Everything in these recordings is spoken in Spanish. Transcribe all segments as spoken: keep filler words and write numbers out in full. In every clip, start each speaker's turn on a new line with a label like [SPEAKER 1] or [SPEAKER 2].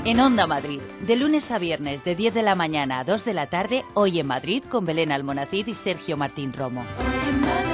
[SPEAKER 1] En Onda Madrid, de lunes a viernes de diez de la mañana a dos de la tarde, Hoy en Madrid con Belén Almonacid y Sergio Martín Romo. Hoy en Madrid.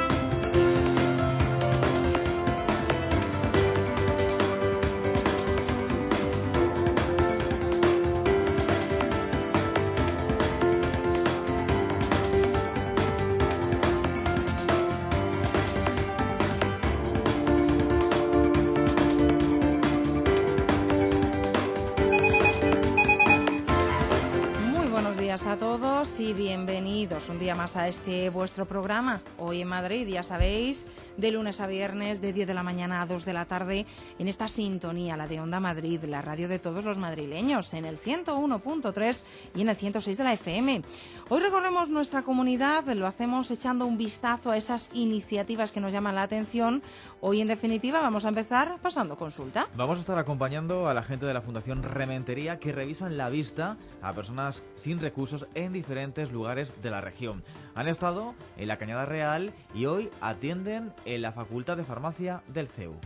[SPEAKER 2] A todos y bienvenidos un día más a este vuestro programa Hoy en Madrid, ya sabéis, de lunes a viernes de diez de la mañana a dos de la tarde en esta sintonía, la de Onda Madrid, la radio de todos los madrileños, en el ciento uno punto tres y en el ciento seis de la F M. Hoy recorremos nuestra comunidad, lo hacemos echando un vistazo a esas iniciativas que nos llaman la atención. Hoy, en definitiva, vamos a empezar pasando consulta.
[SPEAKER 3] Vamos a estar acompañando a la gente de la Fundación Rementería que revisan la vista a personas sin recursos en diferentes lugares de la región. Han estado en la Cañada Real y hoy atienden en la Facultad de Farmacia del C E U.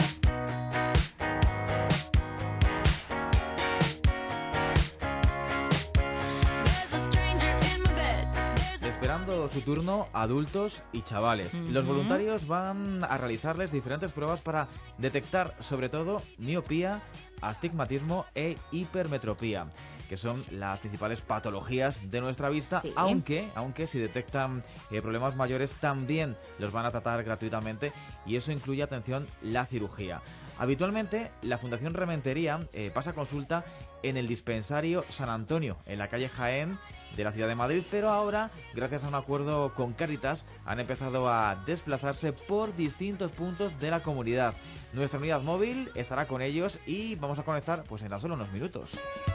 [SPEAKER 3] Esperando su turno, adultos y chavales. Uh-huh. Los voluntarios van a realizarles diferentes pruebas para detectar, sobre todo, miopía, astigmatismo e hipermetropía, que son las principales patologías de nuestra vista, sí. aunque aunque si detectan eh, problemas mayores también los van a tratar gratuitamente, y eso incluye, atención, la cirugía. Habitualmente la Fundación Rementería eh, pasa consulta en el dispensario San Antonio, en la calle Jaén de la ciudad de Madrid, pero ahora, gracias a un acuerdo con Cáritas, han empezado a desplazarse por distintos puntos de la comunidad. Nuestra unidad móvil estará con ellos y vamos a conectar pues en tan solo unos minutos.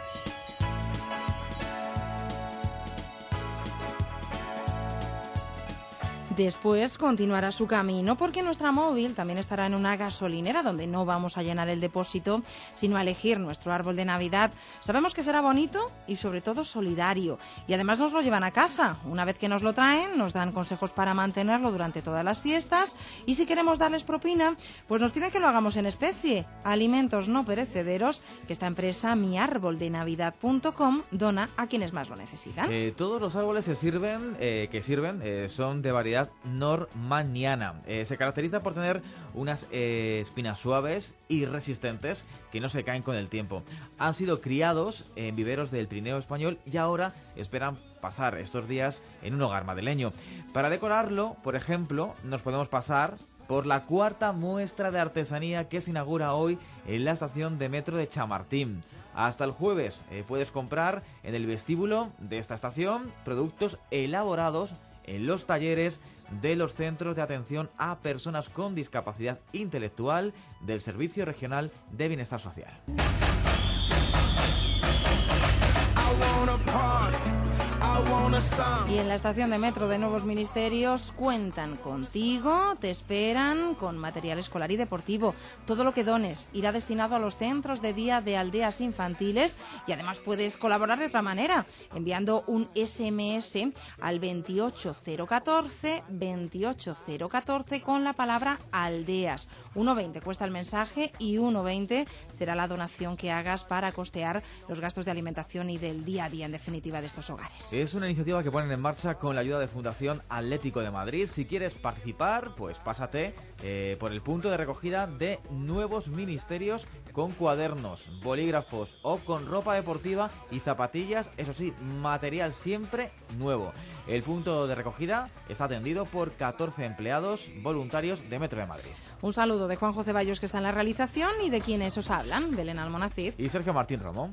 [SPEAKER 2] Después continuará su camino porque nuestra móvil también estará en una gasolinera donde no vamos a llenar el depósito, sino a elegir nuestro árbol de Navidad. Sabemos que será bonito y sobre todo solidario. Y además nos lo llevan a casa. Una vez que nos lo traen, nos dan consejos para mantenerlo durante todas las fiestas. Y si queremos darles propina, pues nos piden que lo hagamos en especie. Alimentos no perecederos que esta empresa, mi árbol de navidad punto com, dona a quienes más lo necesitan.
[SPEAKER 3] Eh, todos los árboles se sirven, eh, que sirven eh, son de variedad normaniana. Eh, se caracteriza por tener unas eh, espinas suaves y resistentes que no se caen con el tiempo. Han sido criados en viveros del Pirineo español y ahora esperan pasar estos días en un hogar madrileño. Para decorarlo, por ejemplo, nos podemos pasar por la cuarta muestra de artesanía que se inaugura hoy en la estación de metro de Chamartín. Hasta el jueves eh, puedes comprar en el vestíbulo de esta estación productos elaborados en los talleres de los centros de atención a personas con discapacidad intelectual del Servicio Regional de Bienestar Social.
[SPEAKER 2] Y en la estación de metro de Nuevos Ministerios cuentan contigo, te esperan con material escolar y deportivo. Todo lo que dones irá destinado a los centros de día de aldeas infantiles y además puedes colaborar de otra manera, enviando un ese eme ese al veintiocho cero catorce, veintiocho cero catorce con la palabra aldeas. uno veinte cuesta el mensaje y uno veinte será la donación que hagas para costear los gastos de alimentación y del día a día, en definitiva, de estos hogares.
[SPEAKER 3] Es una iniciativa que ponen en marcha con la ayuda de Fundación Atlético de Madrid. Si quieres participar, pues pásate eh, por el punto de recogida de Nuevos Ministerios con cuadernos, bolígrafos o con ropa deportiva y zapatillas, eso sí, material siempre nuevo. El punto de recogida está atendido por catorce empleados voluntarios de Metro de Madrid.
[SPEAKER 2] Un saludo de Juanjo Ceballos, que está en la realización, y de quienes os hablan, Belén Almonacid
[SPEAKER 3] y Sergio Martín Romo.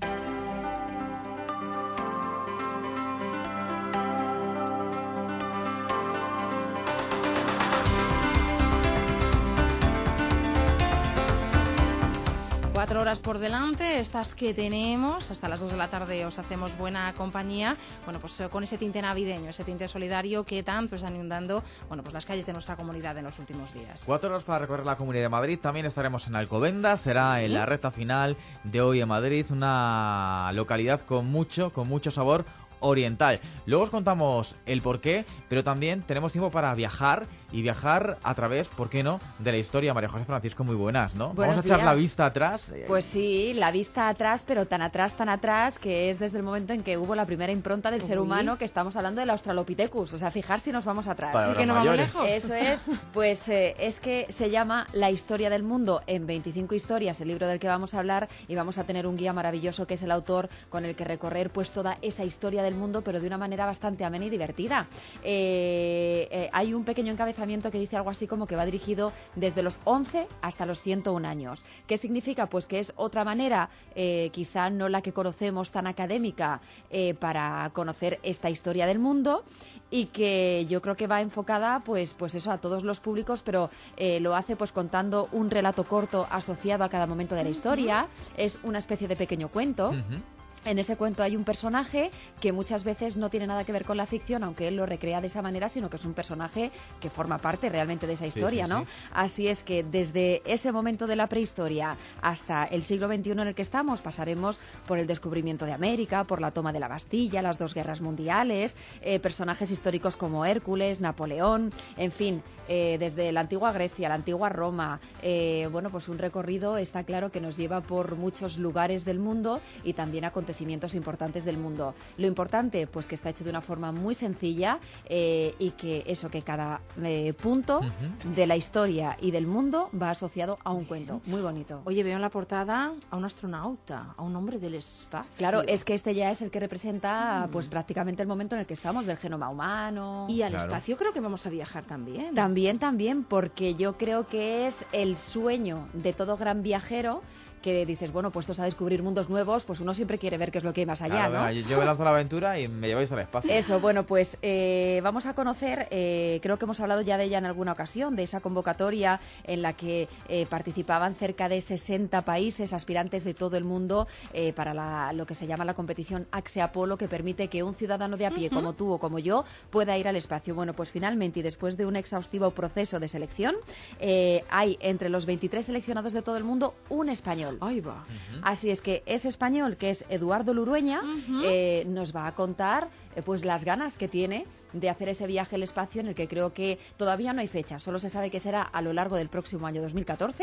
[SPEAKER 2] Cuatro horas por delante, estas que tenemos, hasta las dos de la tarde os hacemos buena compañía, bueno, pues con ese tinte navideño, ese tinte solidario que tanto están inundando, bueno, pues las calles de nuestra comunidad en los últimos días.
[SPEAKER 3] Cuatro horas para recorrer la Comunidad de Madrid, también estaremos en Alcobendas, será sí. en la recta final de Hoy en Madrid, una localidad con mucho, con mucho sabor. oriental. Luego os contamos el porqué, pero también tenemos tiempo para viajar y viajar a través, ¿por qué no?, de la historia. María José Francisco, muy buenas, ¿no?
[SPEAKER 4] Buenos
[SPEAKER 3] Vamos a echar
[SPEAKER 4] días.
[SPEAKER 3] la vista atrás.
[SPEAKER 4] Pues sí, la vista atrás, pero tan atrás, tan atrás, que es desde el momento en que hubo la primera impronta del
[SPEAKER 2] Uy.
[SPEAKER 4] ser humano, que estamos hablando del Australopithecus. O sea, fijar si nos vamos atrás.
[SPEAKER 3] Para
[SPEAKER 2] Sí
[SPEAKER 3] los
[SPEAKER 2] que no vamos
[SPEAKER 3] mayores.
[SPEAKER 2] lejos.
[SPEAKER 4] Eso es, pues eh, es que se llama La historia del mundo en veinticinco historias, el libro del que vamos a hablar, y vamos a tener un guía maravilloso que es el autor, con el que recorrer pues toda esa historia del mundo, pero de una manera bastante amena y divertida. Eh, eh, hay un pequeño encabezamiento que dice algo así como que va dirigido desde los once hasta los ciento un años. ¿Qué significa? Pues que es otra manera, eh, quizá no la que conocemos tan académica, eh, para conocer esta historia del mundo, y que yo creo que va enfocada pues pues eso a todos los públicos, pero eh, lo hace pues contando un relato corto asociado a cada momento de la historia. Es una especie de pequeño cuento.
[SPEAKER 3] Ujú.
[SPEAKER 4] En ese cuento hay un personaje que muchas veces no tiene nada que ver con la ficción, aunque él lo recrea de esa manera, sino que es un personaje que forma parte realmente de esa historia,
[SPEAKER 3] sí,
[SPEAKER 4] ¿no?
[SPEAKER 3] sí.
[SPEAKER 4] Así es que desde ese momento de la prehistoria hasta el siglo veintiuno en el que estamos, pasaremos por el descubrimiento de América, por la toma de la Bastilla, las dos guerras mundiales, eh, personajes históricos como Hércules, Napoleón, en fin, eh, desde la antigua Grecia, la antigua Roma. Eh, bueno, pues un recorrido está claro que nos lleva por muchos lugares del mundo y también acontecimientos importantes del mundo. Lo importante, pues que está hecho de una forma muy sencilla, eh, y que eso, que cada eh, punto
[SPEAKER 3] Ujú.
[SPEAKER 4] de la historia y del mundo va asociado a un cuento. Muy bonito.
[SPEAKER 2] Oye, veo en la portada a un astronauta, a un hombre del espacio.
[SPEAKER 4] Claro, es que este ya es el que representa pues prácticamente el momento en el que estamos, del genoma humano.
[SPEAKER 2] Y al
[SPEAKER 3] Claro.
[SPEAKER 2] espacio creo que vamos a viajar también.
[SPEAKER 4] También, también, porque yo creo que es el sueño de todo gran viajero, que dices, bueno, puestos a descubrir mundos nuevos, pues uno siempre quiere ver qué es lo que hay más allá,
[SPEAKER 3] Claro,
[SPEAKER 4] ¿no?
[SPEAKER 3] venga, yo, yo me lanzo a la aventura y me lleváis al espacio.
[SPEAKER 4] Eso, bueno, pues eh, vamos a conocer, eh, creo que hemos hablado ya de ella en alguna ocasión, de esa convocatoria en la que eh, participaban cerca de sesenta países, aspirantes de todo el mundo, eh, para la- lo que se llama la competición Axe Apollo, que permite que un ciudadano de a pie, como tú o como yo, pueda ir al espacio. Bueno, pues finalmente, y después de un exhaustivo proceso de selección, eh, hay entre los veintitrés seleccionados de todo el mundo un español.
[SPEAKER 2] Ahí va.
[SPEAKER 4] Así es que ese español, que es Eduardo Lurueña, eh, nos va a contar eh, pues las ganas que tiene de hacer ese viaje al espacio, en el que creo que todavía no hay fecha, solo se sabe que será a lo largo del próximo año dos mil catorce,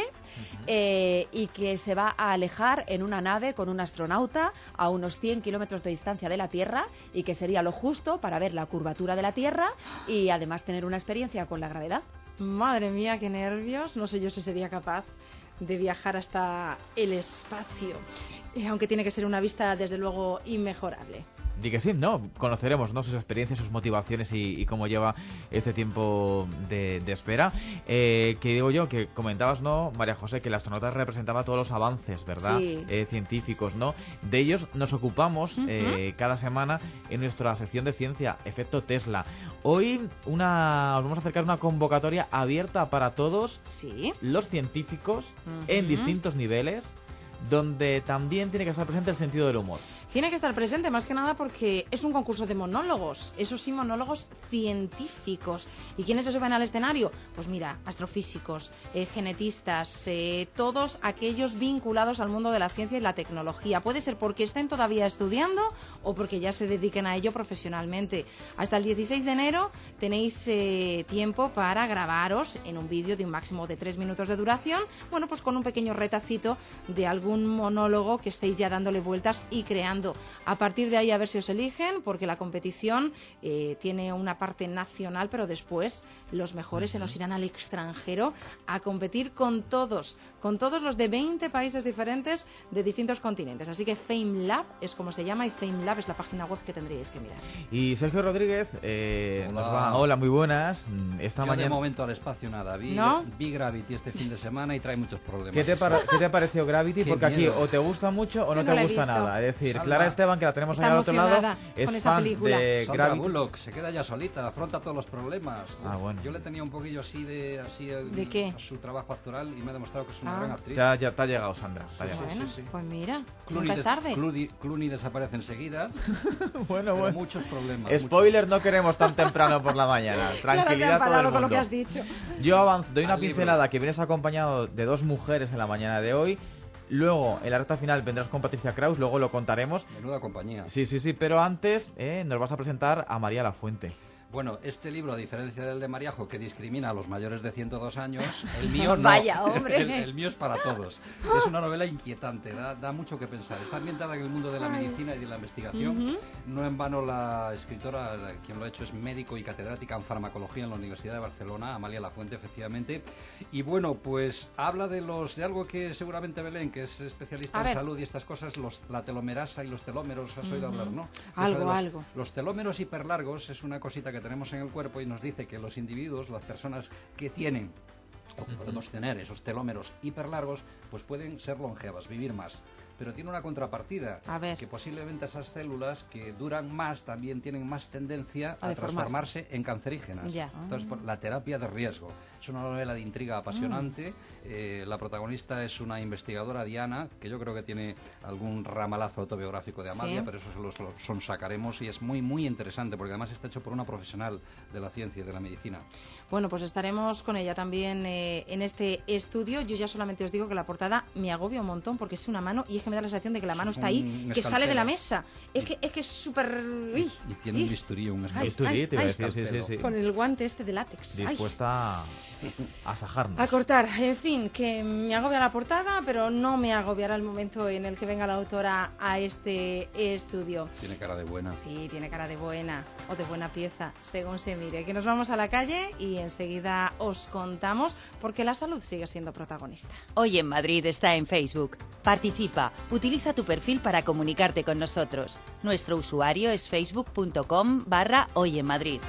[SPEAKER 4] eh, y que se va a alejar en una nave con un astronauta a unos cien kilómetros de distancia de la Tierra, y que sería lo justo para ver la curvatura de la Tierra y además tener una experiencia con la gravedad.
[SPEAKER 2] Madre mía, qué nervios. No sé yo si sería capaz de viajar hasta el espacio. Eh, aunque tiene que ser una vista, desde luego, inmejorable.
[SPEAKER 3] Di que sí, ¿no? Conoceremos, ¿no?, sus experiencias, sus motivaciones y, y cómo lleva este tiempo de, de espera. Eh, que digo yo, que comentabas, ¿no, María José, que el astronauta representaba todos los avances, ¿verdad?
[SPEAKER 4] Sí.
[SPEAKER 3] Eh, científicos, ¿no? De ellos nos ocupamos eh, cada semana en nuestra sección de ciencia, Efecto Tesla. Hoy una, os vamos a acercar una convocatoria abierta para todos
[SPEAKER 2] Sí.
[SPEAKER 3] los científicos en distintos niveles, donde también tiene que estar presente el sentido del humor.
[SPEAKER 2] Tiene que estar presente, más que nada porque es un concurso de monólogos, eso sí, monólogos científicos. ¿Y quiénes se suben al escenario? Pues mira, astrofísicos, eh, genetistas, eh, todos aquellos vinculados al mundo de la ciencia y la tecnología. Puede ser porque estén todavía estudiando o porque ya se dediquen a ello profesionalmente. Hasta el dieciséis de enero tenéis eh, tiempo para grabaros en un vídeo de un máximo de tres minutos de duración, bueno, pues con un pequeño retacito de algún monólogo que estéis ya dándole vueltas y creando. A partir de ahí a ver si os eligen, porque la competición eh, tiene una parte nacional, pero después los mejores se nos irán al extranjero a competir con todos, con todos los de veinte países diferentes de distintos continentes. Así que FameLab es como se llama, y FameLab es la página web que tendríais que mirar.
[SPEAKER 3] Y Sergio Rodríguez eh,
[SPEAKER 5] Hola.
[SPEAKER 3] nos va... Hola, muy buenas. Esta
[SPEAKER 5] Yo
[SPEAKER 3] mañana...
[SPEAKER 5] de momento al espacio nada. Vi,
[SPEAKER 2] ¿No?
[SPEAKER 5] vi Gravity este fin de semana y trae muchos problemas.
[SPEAKER 3] ¿Qué te, para- ¿Qué te pareció Gravity?
[SPEAKER 5] Qué
[SPEAKER 3] Porque aquí
[SPEAKER 5] miedo.
[SPEAKER 3] o te gusta mucho o
[SPEAKER 2] Yo
[SPEAKER 3] no
[SPEAKER 2] no
[SPEAKER 3] te
[SPEAKER 2] la he
[SPEAKER 3] gusta
[SPEAKER 2] visto.
[SPEAKER 3] nada. Es decir,
[SPEAKER 5] Salva.
[SPEAKER 3] Clara Esteban, que la tenemos ahí
[SPEAKER 2] Está
[SPEAKER 3] al otro lado,
[SPEAKER 2] emocionada
[SPEAKER 3] es
[SPEAKER 2] con esa
[SPEAKER 3] fan
[SPEAKER 2] película.
[SPEAKER 3] de
[SPEAKER 5] Sandra
[SPEAKER 3] Gravity.
[SPEAKER 5] Bullock se queda ya solita, afronta todos los problemas.
[SPEAKER 3] Ah,
[SPEAKER 5] Uf,
[SPEAKER 3] bueno.
[SPEAKER 5] Yo le tenía un poquillo así de así el-
[SPEAKER 2] ¿De qué?
[SPEAKER 5] a su trabajo actoral y me ha demostrado que es una
[SPEAKER 2] Ah.
[SPEAKER 5] gran actriz.
[SPEAKER 3] Te ha, ya te ha llegado, Sandra. te ha
[SPEAKER 5] Sí,
[SPEAKER 3] llegado.
[SPEAKER 2] Bueno,
[SPEAKER 5] sí, sí.
[SPEAKER 2] pues mira,
[SPEAKER 5] Clooney,
[SPEAKER 2] nunca es
[SPEAKER 5] des-
[SPEAKER 2] tarde.
[SPEAKER 5] Clooney- Clooney desaparece enseguida,
[SPEAKER 3] Bueno,
[SPEAKER 5] pero
[SPEAKER 3] bueno.
[SPEAKER 5] muchos problemas.
[SPEAKER 3] Spoiler, no queremos tan temprano por la mañana.
[SPEAKER 2] Clara se ha
[SPEAKER 3] Tranquilidad todo el
[SPEAKER 2] enfadado con lo
[SPEAKER 3] mundo.
[SPEAKER 2] que has dicho.
[SPEAKER 3] Yo avanzo, doy una
[SPEAKER 5] Al libro.
[SPEAKER 3] pincelada, que vienes acompañado de dos mujeres en la mañana de hoy. Luego, en la recta final vendrás con Patricia Kraus, luego lo contaremos.
[SPEAKER 5] Menuda compañía.
[SPEAKER 3] Sí, sí, sí, pero antes eh, nos vas a presentar a María Lafuente.
[SPEAKER 5] Bueno, este libro, a diferencia del de Mariajo, que discrimina a los mayores de ciento dos años, el mío no.
[SPEAKER 4] Vaya, hombre.
[SPEAKER 5] El, el mío es para todos. Es una novela inquietante, da, da mucho que pensar. Está ambientada en el mundo de la medicina y de la investigación. Uh-huh. No en vano la escritora, quien lo ha hecho, es médico y catedrática en farmacología en la Universidad de Barcelona, Amalia Lafuente, efectivamente. Y bueno, pues habla de los de algo que seguramente Belén, que es especialista en salud y estas cosas, los, la telomerasa y los telómeros, has uh-huh. oído hablar, ¿no?
[SPEAKER 2] Algo,
[SPEAKER 5] los,
[SPEAKER 2] algo.
[SPEAKER 5] Los telómeros hiperlargos es una cosita que que tenemos en el cuerpo y nos dice que los individuos, las personas que tienen o que podemos tener esos telómeros hiperlargos, pues pueden ser longevas, vivir más. Pero tiene una contrapartida,
[SPEAKER 2] a ver.
[SPEAKER 5] que posiblemente esas células que duran más también tienen más tendencia a,
[SPEAKER 2] a
[SPEAKER 5] transformarse en cancerígenas.
[SPEAKER 2] Ya.
[SPEAKER 5] Entonces, por la terapia de riesgo. Es una novela de intriga apasionante. Mm. Eh, la protagonista es una investigadora, Diana, que yo creo que tiene algún ramalazo autobiográfico de Amalia, ¿sí? Pero eso se los, los sonsacaremos y es muy, muy interesante, porque además está hecho por una profesional de la ciencia y de la medicina.
[SPEAKER 2] Bueno, pues estaremos con ella también eh, en este estudio. Yo ya solamente os digo que la portada me agobia un montón, porque es una mano y es que me da la sensación de que la mano está ahí, que sale de la mesa. Es que es que es súper...
[SPEAKER 5] Y, y tiene un bisturí, un
[SPEAKER 3] escalpelo. Bisturí, te iba a decir, sí, sí, sí.
[SPEAKER 2] Con el guante este de látex.
[SPEAKER 3] Dispuesta a sajarnos.
[SPEAKER 2] A cortar. En fin, que me agobia la portada, pero no me agobiará el momento en el que venga la autora a este estudio.
[SPEAKER 5] Tiene cara de buena.
[SPEAKER 2] Sí, tiene cara de buena, o de buena pieza, según se mire. Que nos vamos a la calle y enseguida os contamos, porque la salud sigue siendo protagonista.
[SPEAKER 1] Hoy en Madrid está en Facebook. Participa. Utiliza tu perfil para comunicarte con nosotros. Nuestro usuario es facebook.com barra Hoy en Madrid.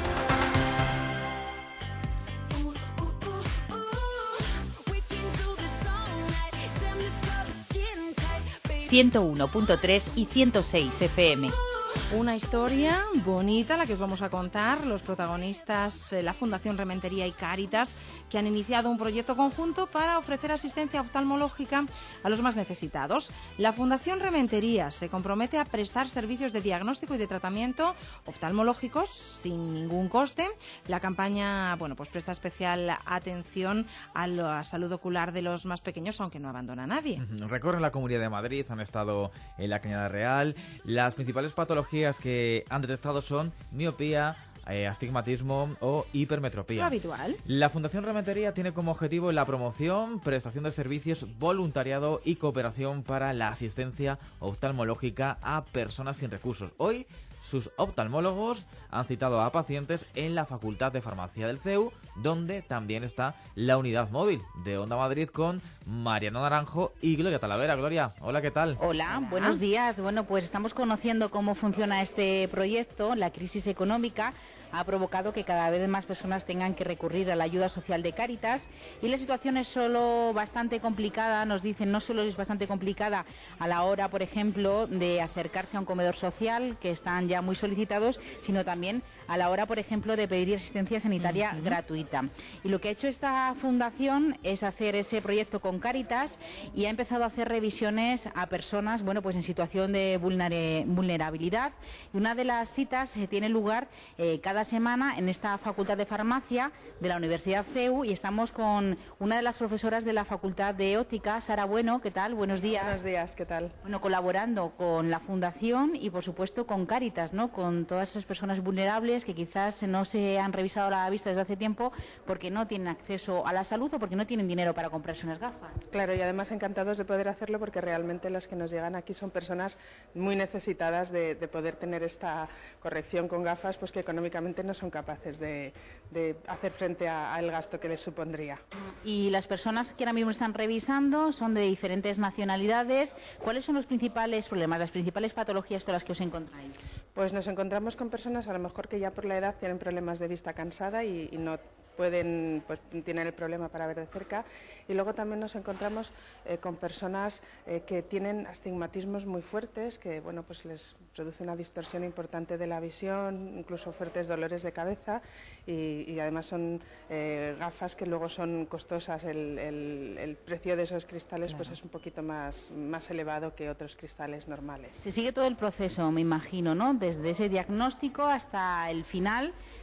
[SPEAKER 1] ciento uno punto tres y ciento seis F M.
[SPEAKER 2] Una historia bonita la que os vamos a contar los protagonistas, eh, la Fundación Rementería y Cáritas, que han iniciado un proyecto conjunto para ofrecer asistencia oftalmológica a los más necesitados. La Fundación Rementería se compromete a prestar servicios de diagnóstico y de tratamiento oftalmológicos sin ningún coste. La campaña, bueno, pues presta especial atención a la salud ocular de los más pequeños, aunque no abandona a nadie.
[SPEAKER 3] Recorren la Comunidad de Madrid, han estado en la Cañada Real. Las principales patologías que han detectado son miopía, eh, astigmatismo o hipermetropía.
[SPEAKER 2] Lo habitual.
[SPEAKER 3] La Fundación Rementería tiene como objetivo la promoción, prestación de servicios, voluntariado y cooperación para la asistencia oftalmológica a personas sin recursos. Hoy, sus oftalmólogos han citado a pacientes en la Facultad de Farmacia del C E U, donde también está la unidad móvil de Onda Madrid con Mariano Naranjo y Gloria Talavera. Gloria, hola, ¿qué tal?
[SPEAKER 6] Hola, hola, buenos días. Bueno, pues estamos conociendo cómo funciona este proyecto. La crisis económica ha provocado que cada vez más personas tengan que recurrir a la ayuda social de Cáritas y la situación es solo bastante complicada, nos dicen, no solo es bastante complicada a la hora, por ejemplo, de acercarse a un comedor social, que están ya muy solicitados, sino también a la hora, por ejemplo, de pedir asistencia sanitaria uh-huh. gratuita. Y lo que ha hecho esta fundación es hacer ese proyecto con Cáritas y ha empezado a hacer revisiones a personas, bueno, pues en situación de vulnerabilidad. Y una de las citas eh, tiene lugar eh, cada semana en esta Facultad de Farmacia de la Universidad C E U y estamos con una de las profesoras de la Facultad de Óptica, Sara Bueno. ¿Qué tal? Buenos días.
[SPEAKER 7] Buenos días, ¿qué tal?
[SPEAKER 6] Bueno, colaborando con la Fundación y, por supuesto, con Cáritas, ¿no? Con todas esas personas vulnerables que quizás no se han revisado a la vista desde hace tiempo porque no tienen acceso a la salud o porque no tienen dinero para comprarse unas gafas.
[SPEAKER 7] Claro, y además encantados de poder hacerlo porque realmente las que nos llegan aquí son personas muy necesitadas de, de poder tener esta corrección con gafas, pues que económicamente no son capaces de, de hacer frente al gasto que les supondría.
[SPEAKER 6] Y las personas que ahora mismo están revisando son de diferentes nacionalidades. ¿Cuáles son los principales problemas, las principales patologías con las que os encontráis?
[SPEAKER 7] Pues nos encontramos con personas a lo mejor que ya por la edad tienen problemas de vista cansada y, y no pueden, pues tienen el problema para ver de cerca, y luego también nos encontramos eh, con personas eh, que tienen astigmatismos muy fuertes, que bueno, pues les produce una distorsión importante de la visión, incluso fuertes dolores de cabeza, y, y además son eh, gafas que luego son costosas. El, el, el precio de esos cristales, claro, pues es un poquito más, más elevado que otros cristales normales.
[SPEAKER 6] Se sigue todo el proceso, me imagino, ¿no? Desde ese diagnóstico hasta el final,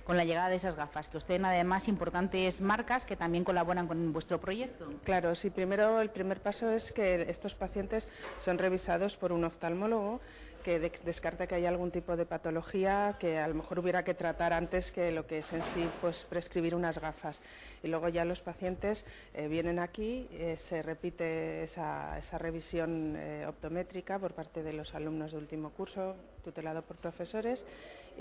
[SPEAKER 6] con la llegada de esas gafas, que usted además importantes marcas que también colaboran con vuestro proyecto.
[SPEAKER 7] Claro, sí, primero el primer paso es que estos pacientes son revisados por un oftalmólogo que de descarta que haya algún tipo de patología que a lo mejor hubiera que tratar antes que lo que es en sí pues prescribir unas gafas. Y luego ya los pacientes eh, vienen aquí, eh, se repite esa, esa revisión eh, optométrica por parte de los alumnos de último curso, tutelado por profesores, y,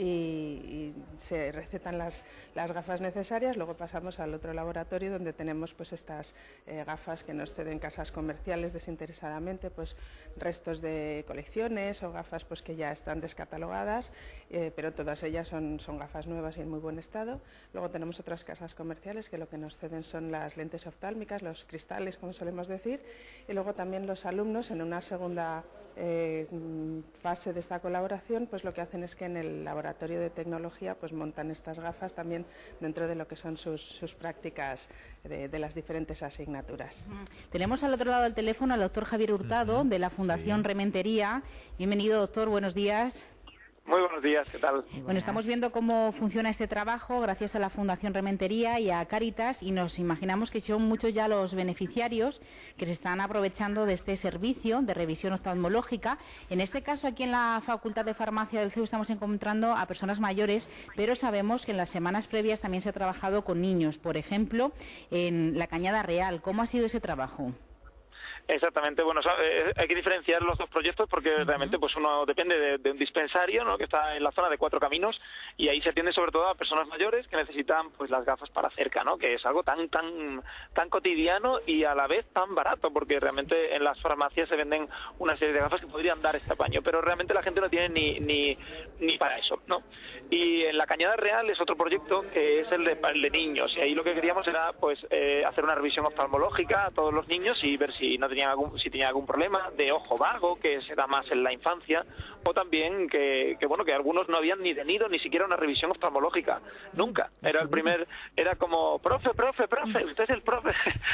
[SPEAKER 7] y se recetan las, las gafas necesarias. Luego pasamos al otro laboratorio donde tenemos pues estas eh, gafas que nos ceden casas comerciales desinteresadamente, pues restos de colecciones o gafas pues que ya están descatalogadas, eh, pero todas ellas son, son gafas nuevas y en muy buen estado. Luego tenemos otras casas comerciales que lo que nos ceden son las lentes oftálmicas, los cristales, como solemos decir, y luego también los alumnos en una segunda eh, fase de esta colaboración, pues lo que hacen es que en el laboratorio de tecnología pues montan estas gafas también dentro de lo que son sus, sus prácticas de, de las diferentes asignaturas.
[SPEAKER 6] Uh-huh. Tenemos al otro lado del teléfono al doctor Javier Hurtado, uh-huh, de la Fundación sí. Rementería. Bienvenido, doctor, buenos días.
[SPEAKER 8] Muy buenos días, ¿qué tal?
[SPEAKER 6] Bueno, estamos viendo cómo funciona este trabajo gracias a la Fundación Rementería y a Cáritas, y nos imaginamos que son muchos ya los beneficiarios que se están aprovechando de este servicio de revisión oftalmológica. En este caso, aquí en la Facultad de Farmacia del C E U estamos encontrando a personas mayores, pero sabemos que en las semanas previas también se ha trabajado con niños, por ejemplo, en la Cañada Real. ¿Cómo ha sido ese trabajo?
[SPEAKER 8] Exactamente, bueno, hay que diferenciar los dos proyectos porque uh-huh. realmente pues uno depende de, de un dispensario, ¿no?, que está en la zona de Cuatro Caminos, y ahí se atiende sobre todo a personas mayores que necesitan pues las gafas para cerca, ¿no?, que es algo tan tan tan cotidiano y a la vez tan barato, porque realmente en las farmacias se venden una serie de gafas que podrían dar este apaño, pero realmente la gente no tiene ni ni ni para eso, ¿no? Y en la Cañada Real es otro proyecto que es el de, el de niños, y ahí lo que queríamos era pues eh, hacer una revisión oftalmológica a todos los niños y ver si no tenían algún, si tenían algún problema de ojo vago, que se da más en la infancia, o también que, que bueno, que algunos no habían ni tenido ni siquiera una revisión oftalmológica, nunca. Era el primer, era como, profe, profe, profe, usted es el profe.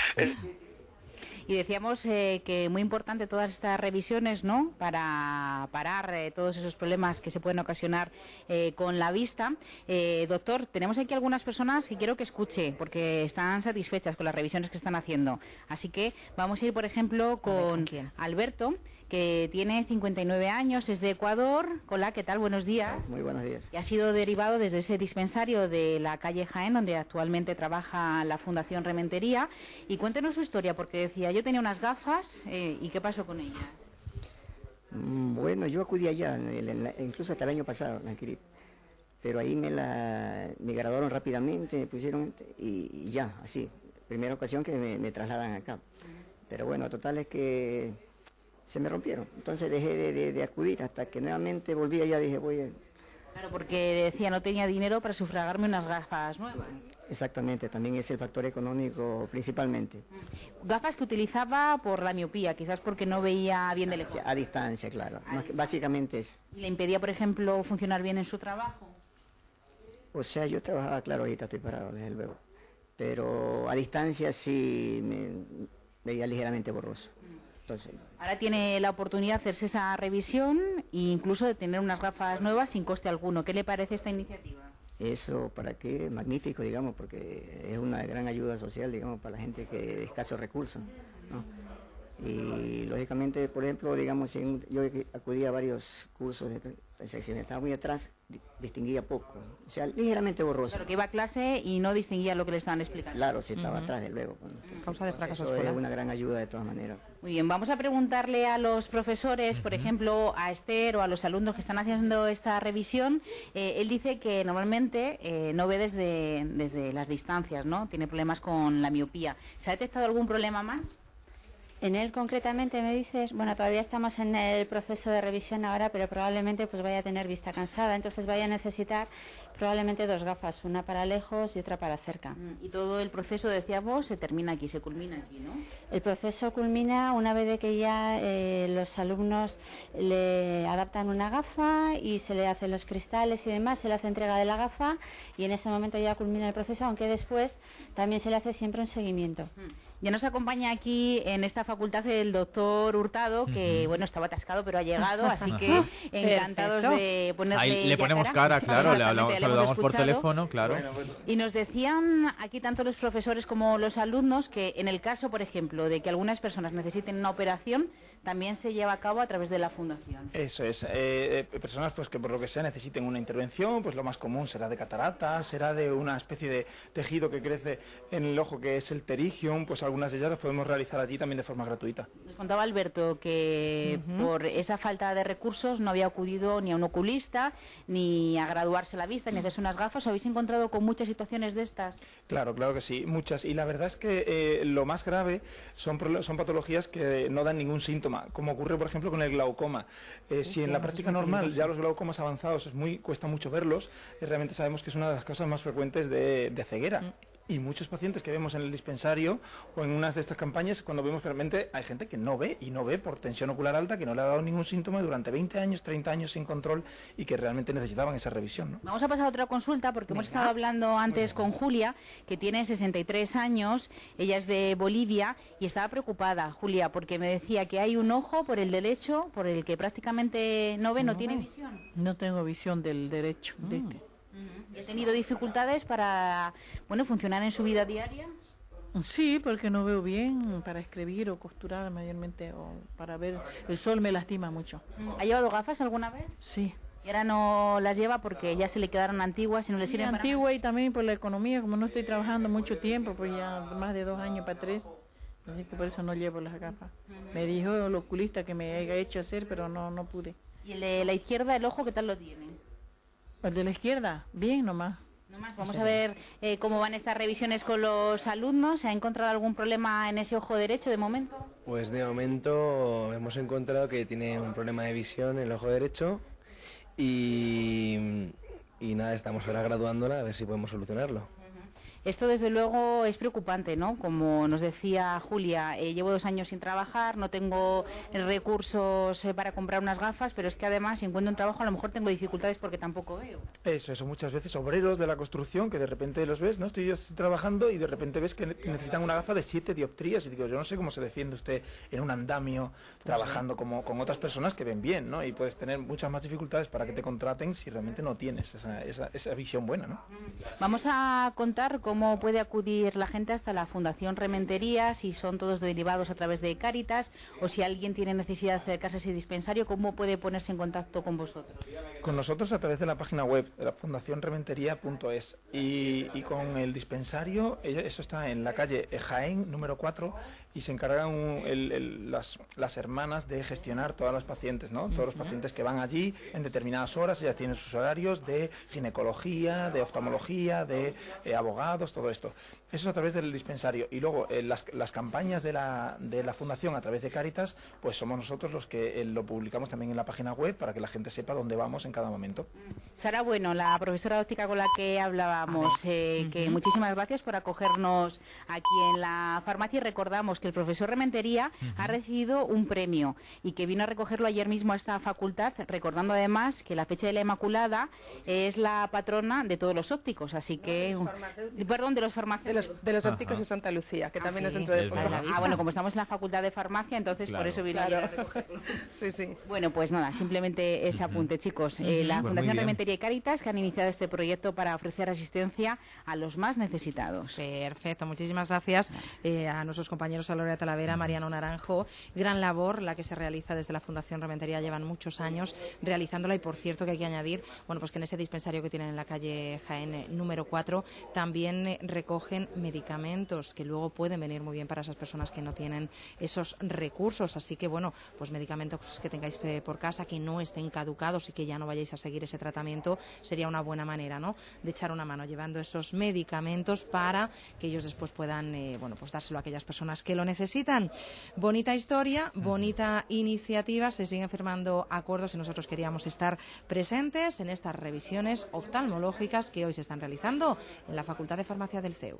[SPEAKER 6] Y decíamos eh, que muy importante todas estas revisiones, ¿no?, para parar eh, todos esos problemas que se pueden ocasionar eh, con la vista. Eh, doctor, tenemos aquí algunas personas que quiero que escuche, porque están satisfechas con las revisiones que están haciendo. Así que vamos a ir, por ejemplo, con Alberto, que tiene cincuenta y nueve años, es de Ecuador. Hola, ¿qué tal? Buenos días.
[SPEAKER 9] Muy buenos días.
[SPEAKER 6] Y ha sido derivado desde ese dispensario de la calle Jaén, donde actualmente trabaja la Fundación Rementería. Y cuéntenos su historia, porque decía, yo tenía unas gafas, eh, ¿y qué pasó con ellas?
[SPEAKER 9] Bueno, yo acudí allá, incluso hasta el año pasado, la adquirí. Pero ahí me la me graduaron rápidamente, me pusieron, y, y ya, así. Primera ocasión que me, me trasladan acá. Pero bueno, total es que se me rompieron. Entonces dejé de, de, de acudir hasta que nuevamente volví allá, dije, voy a...
[SPEAKER 6] Claro, porque decía, no tenía dinero para sufragarme unas gafas nuevas.
[SPEAKER 9] Exactamente, también es el factor económico principalmente.
[SPEAKER 6] Gafas que utilizaba por la miopía, quizás porque no veía bien de lejos.
[SPEAKER 9] A distancia, claro. A Más, distancia. Básicamente es...
[SPEAKER 6] ¿Y le impedía, por ejemplo, funcionar bien en su trabajo?
[SPEAKER 9] O sea, yo trabajaba, claro, ahorita estoy parado, desde luego. Pero a distancia sí me veía ligeramente borroso. Entonces,
[SPEAKER 6] ahora tiene la oportunidad de hacerse esa revisión e incluso de tener unas gafas nuevas sin coste alguno. ¿Qué le parece esta iniciativa?
[SPEAKER 9] Eso, ¿para qué? Magnífico, digamos, porque es una gran ayuda social, digamos, para la gente que de escasos recursos, ¿no? Y, lógicamente, por ejemplo, digamos, si yo acudí a varios cursos, entonces, si me estaba muy atrás, distinguía poco, o sea, ligeramente borroso.
[SPEAKER 6] Claro, que iba a clase y no distinguía lo que le estaban explicando.
[SPEAKER 9] Claro, si estaba uh-huh. atrás, desde luego. Entonces,
[SPEAKER 6] causa de fracaso
[SPEAKER 9] eso
[SPEAKER 6] escolar.
[SPEAKER 9] Es una gran ayuda de todas maneras.
[SPEAKER 6] Muy bien, vamos a preguntarle a los profesores, por uh-huh. ejemplo, a Esther o a los alumnos que están haciendo esta revisión. Eh, él dice que normalmente eh, no ve desde, desde las distancias, ¿no? Tiene problemas con la miopía. ¿Se ha detectado algún problema más?
[SPEAKER 10] En él concretamente me dices, bueno, todavía estamos en el proceso de revisión ahora, pero probablemente pues vaya a tener vista cansada, entonces vaya a necesitar probablemente dos gafas, una para lejos y otra para cerca.
[SPEAKER 6] Y todo el proceso, decíamos, se termina aquí, se culmina aquí, ¿no?
[SPEAKER 10] El proceso culmina una vez de que ya eh, los alumnos le adaptan una gafa y se le hacen los cristales y demás, se le hace entrega de la gafa y en ese momento ya culmina el proceso, aunque después también se le hace siempre un seguimiento.
[SPEAKER 6] Ya nos acompaña aquí en esta facultad el doctor Hurtado, que, uh-huh. bueno, estaba atascado, pero ha llegado, así que encantados de ponerle...
[SPEAKER 3] Ahí le ponemos cara, cara claro, le, hablamos, le saludamos por teléfono, claro.
[SPEAKER 6] Bueno, bueno. Y nos decían aquí tanto los profesores como los alumnos que en el caso, por ejemplo, de que algunas personas necesiten una operación, también se lleva a cabo a través de la fundación.
[SPEAKER 11] Eso es. Eh, eh, personas pues que por lo que sea necesiten una intervención, pues lo más común será de cataratas, será de una especie de tejido que crece en el ojo que es el pterygium, pues algunas de ellas las podemos realizar allí también de forma gratuita.
[SPEAKER 6] Nos contaba Alberto que uh-huh. por esa falta de recursos no había acudido ni a un oculista, ni a graduarse la vista, ni a hacerse unas gafas. ¿Os habéis encontrado con muchas situaciones de estas?
[SPEAKER 11] Claro, claro que sí, muchas. Y la verdad es que eh, lo más grave son, son patologías que no dan ningún síntoma, como ocurre por ejemplo con el glaucoma. Eh, si en la práctica normal ya los glaucomas avanzados es muy, cuesta mucho verlos, eh, realmente sabemos que es una de las causas más frecuentes de, de ceguera. Mm. Y muchos pacientes que vemos en el dispensario o en unas de estas campañas, cuando vemos que realmente hay gente que no ve y no ve por tensión ocular alta, que no le ha dado ningún síntoma durante veinte años, treinta años sin control y que realmente necesitaban esa revisión, ¿no?
[SPEAKER 6] Vamos a pasar a otra consulta porque Venga. hemos estado hablando antes con Julia, que tiene sesenta y tres años, ella es de Bolivia y estaba preocupada, Julia, porque me decía que hay un ojo por el derecho, por el que prácticamente no ve, no, no tiene visión.
[SPEAKER 12] No tengo visión del derecho. Mm. De este.
[SPEAKER 6] Uh-huh. ¿Ha tenido dificultades para, bueno, funcionar en su vida diaria?
[SPEAKER 12] Sí, porque no veo bien para escribir o costurar mayormente, o para ver. El sol me lastima mucho.
[SPEAKER 6] ¿Ha llevado gafas alguna vez?
[SPEAKER 12] Sí.
[SPEAKER 6] Y ahora no las lleva porque ya se le quedaron antiguas y no
[SPEAKER 12] sí,
[SPEAKER 6] le sirven para
[SPEAKER 12] antigua nada. Y también por la economía, como no estoy trabajando mucho tiempo, pues ya más de dos años para tres, así que por eso no llevo las gafas. Uh-huh. Me dijo el oculista que me haya hecho hacer, pero no, no pude.
[SPEAKER 6] ¿Y el de la izquierda, el ojo, qué tal lo tiene?
[SPEAKER 12] El de la izquierda, bien nomás.
[SPEAKER 6] nomás. Vamos sí. a ver eh, cómo van estas revisiones con los alumnos. ¿Se ha encontrado algún problema en ese ojo derecho de momento?
[SPEAKER 13] Pues de momento hemos encontrado que tiene un problema de visión en el ojo derecho y, y nada, estamos ahora graduándola a ver si podemos solucionarlo.
[SPEAKER 6] Esto desde luego es preocupante, ¿no? Como nos decía Julia, eh, llevo dos años sin trabajar, no tengo recursos eh, para comprar unas gafas, pero es que además si encuentro un trabajo a lo mejor tengo dificultades porque tampoco veo.
[SPEAKER 11] Eso, eso muchas veces obreros de la construcción que de repente los ves, ¿no? Estoy yo estoy trabajando y de repente ves que necesitan una gafa de siete dioptrías y digo, yo no sé cómo se defiende usted en un andamio pues trabajando sí. como con otras personas que ven bien, ¿no? Y puedes tener muchas más dificultades para que te contraten si realmente no tienes esa, esa, esa visión buena, ¿no?
[SPEAKER 6] Vamos a contar cómo cómo puede acudir la gente hasta la Fundación Rementería, si son todos derivados a través de Cáritas o si alguien tiene necesidad de acercarse a ese dispensario, ¿cómo puede ponerse en contacto con vosotros?
[SPEAKER 11] Con nosotros a través de la página web de la fundación rementería punto es y, y con el dispensario, eso está en la calle Jaén número cuatro y se encargan un, el, el, las, las hermanas de gestionar todas las pacientes, ¿no? Todos los pacientes que van allí en determinadas horas, ellas tienen sus horarios de ginecología, de oftalmología, de eh, abogados, todo esto. Eso es a través del dispensario. Y luego eh, las, las campañas de la, de la Fundación a través de Cáritas, pues somos nosotros los que eh, lo publicamos también en la página web para que la gente sepa dónde vamos en cada momento.
[SPEAKER 6] Sara Bueno, la profesora de óptica con la que hablábamos, eh, que uh-huh. muchísimas gracias por acogernos aquí en la farmacia y recordamos que el profesor Rementería uh-huh. ha recibido un premio y que vino a recogerlo ayer mismo a esta facultad, recordando además que la fecha de la Inmaculada es la patrona de todos los ópticos, así que...
[SPEAKER 7] No,
[SPEAKER 6] perdón, de los farmacéuticos.
[SPEAKER 7] De los, de los ópticos de Santa Lucía, que ah, también sí. es dentro de...
[SPEAKER 6] Es ah, bueno, como estamos en la facultad de farmacia, entonces claro. por eso vino claro. a recogerlo.
[SPEAKER 7] Sí, sí.
[SPEAKER 6] Bueno, pues nada, simplemente ese apunte, uh-huh. chicos. Uh-huh. Eh, la pues Fundación Rementería y Cáritas, que han iniciado este proyecto para ofrecer asistencia a los más necesitados.
[SPEAKER 2] Perfecto, muchísimas gracias eh, a nuestros compañeros Gloria Talavera, Mariano Naranjo. Gran labor la que se realiza desde la Fundación Rementería, llevan muchos años realizándola y por cierto que hay que añadir, bueno, pues que en ese dispensario que tienen en la calle Jaén número cuatro también eh, recogen medicamentos que luego pueden venir muy bien para esas personas que no tienen esos recursos, así que bueno, pues medicamentos que tengáis eh, por casa que no estén caducados y que ya no vayáis a seguir ese tratamiento, sería una buena manera, ¿no?, de echar una mano llevando esos medicamentos para que ellos después puedan, eh, bueno, pues dárselo a aquellas personas que lo necesitan. Bonita historia, bonita iniciativa, se siguen firmando acuerdos y nosotros queríamos estar presentes en estas revisiones oftalmológicas que hoy se están realizando en la Facultad de Farmacia del C E U.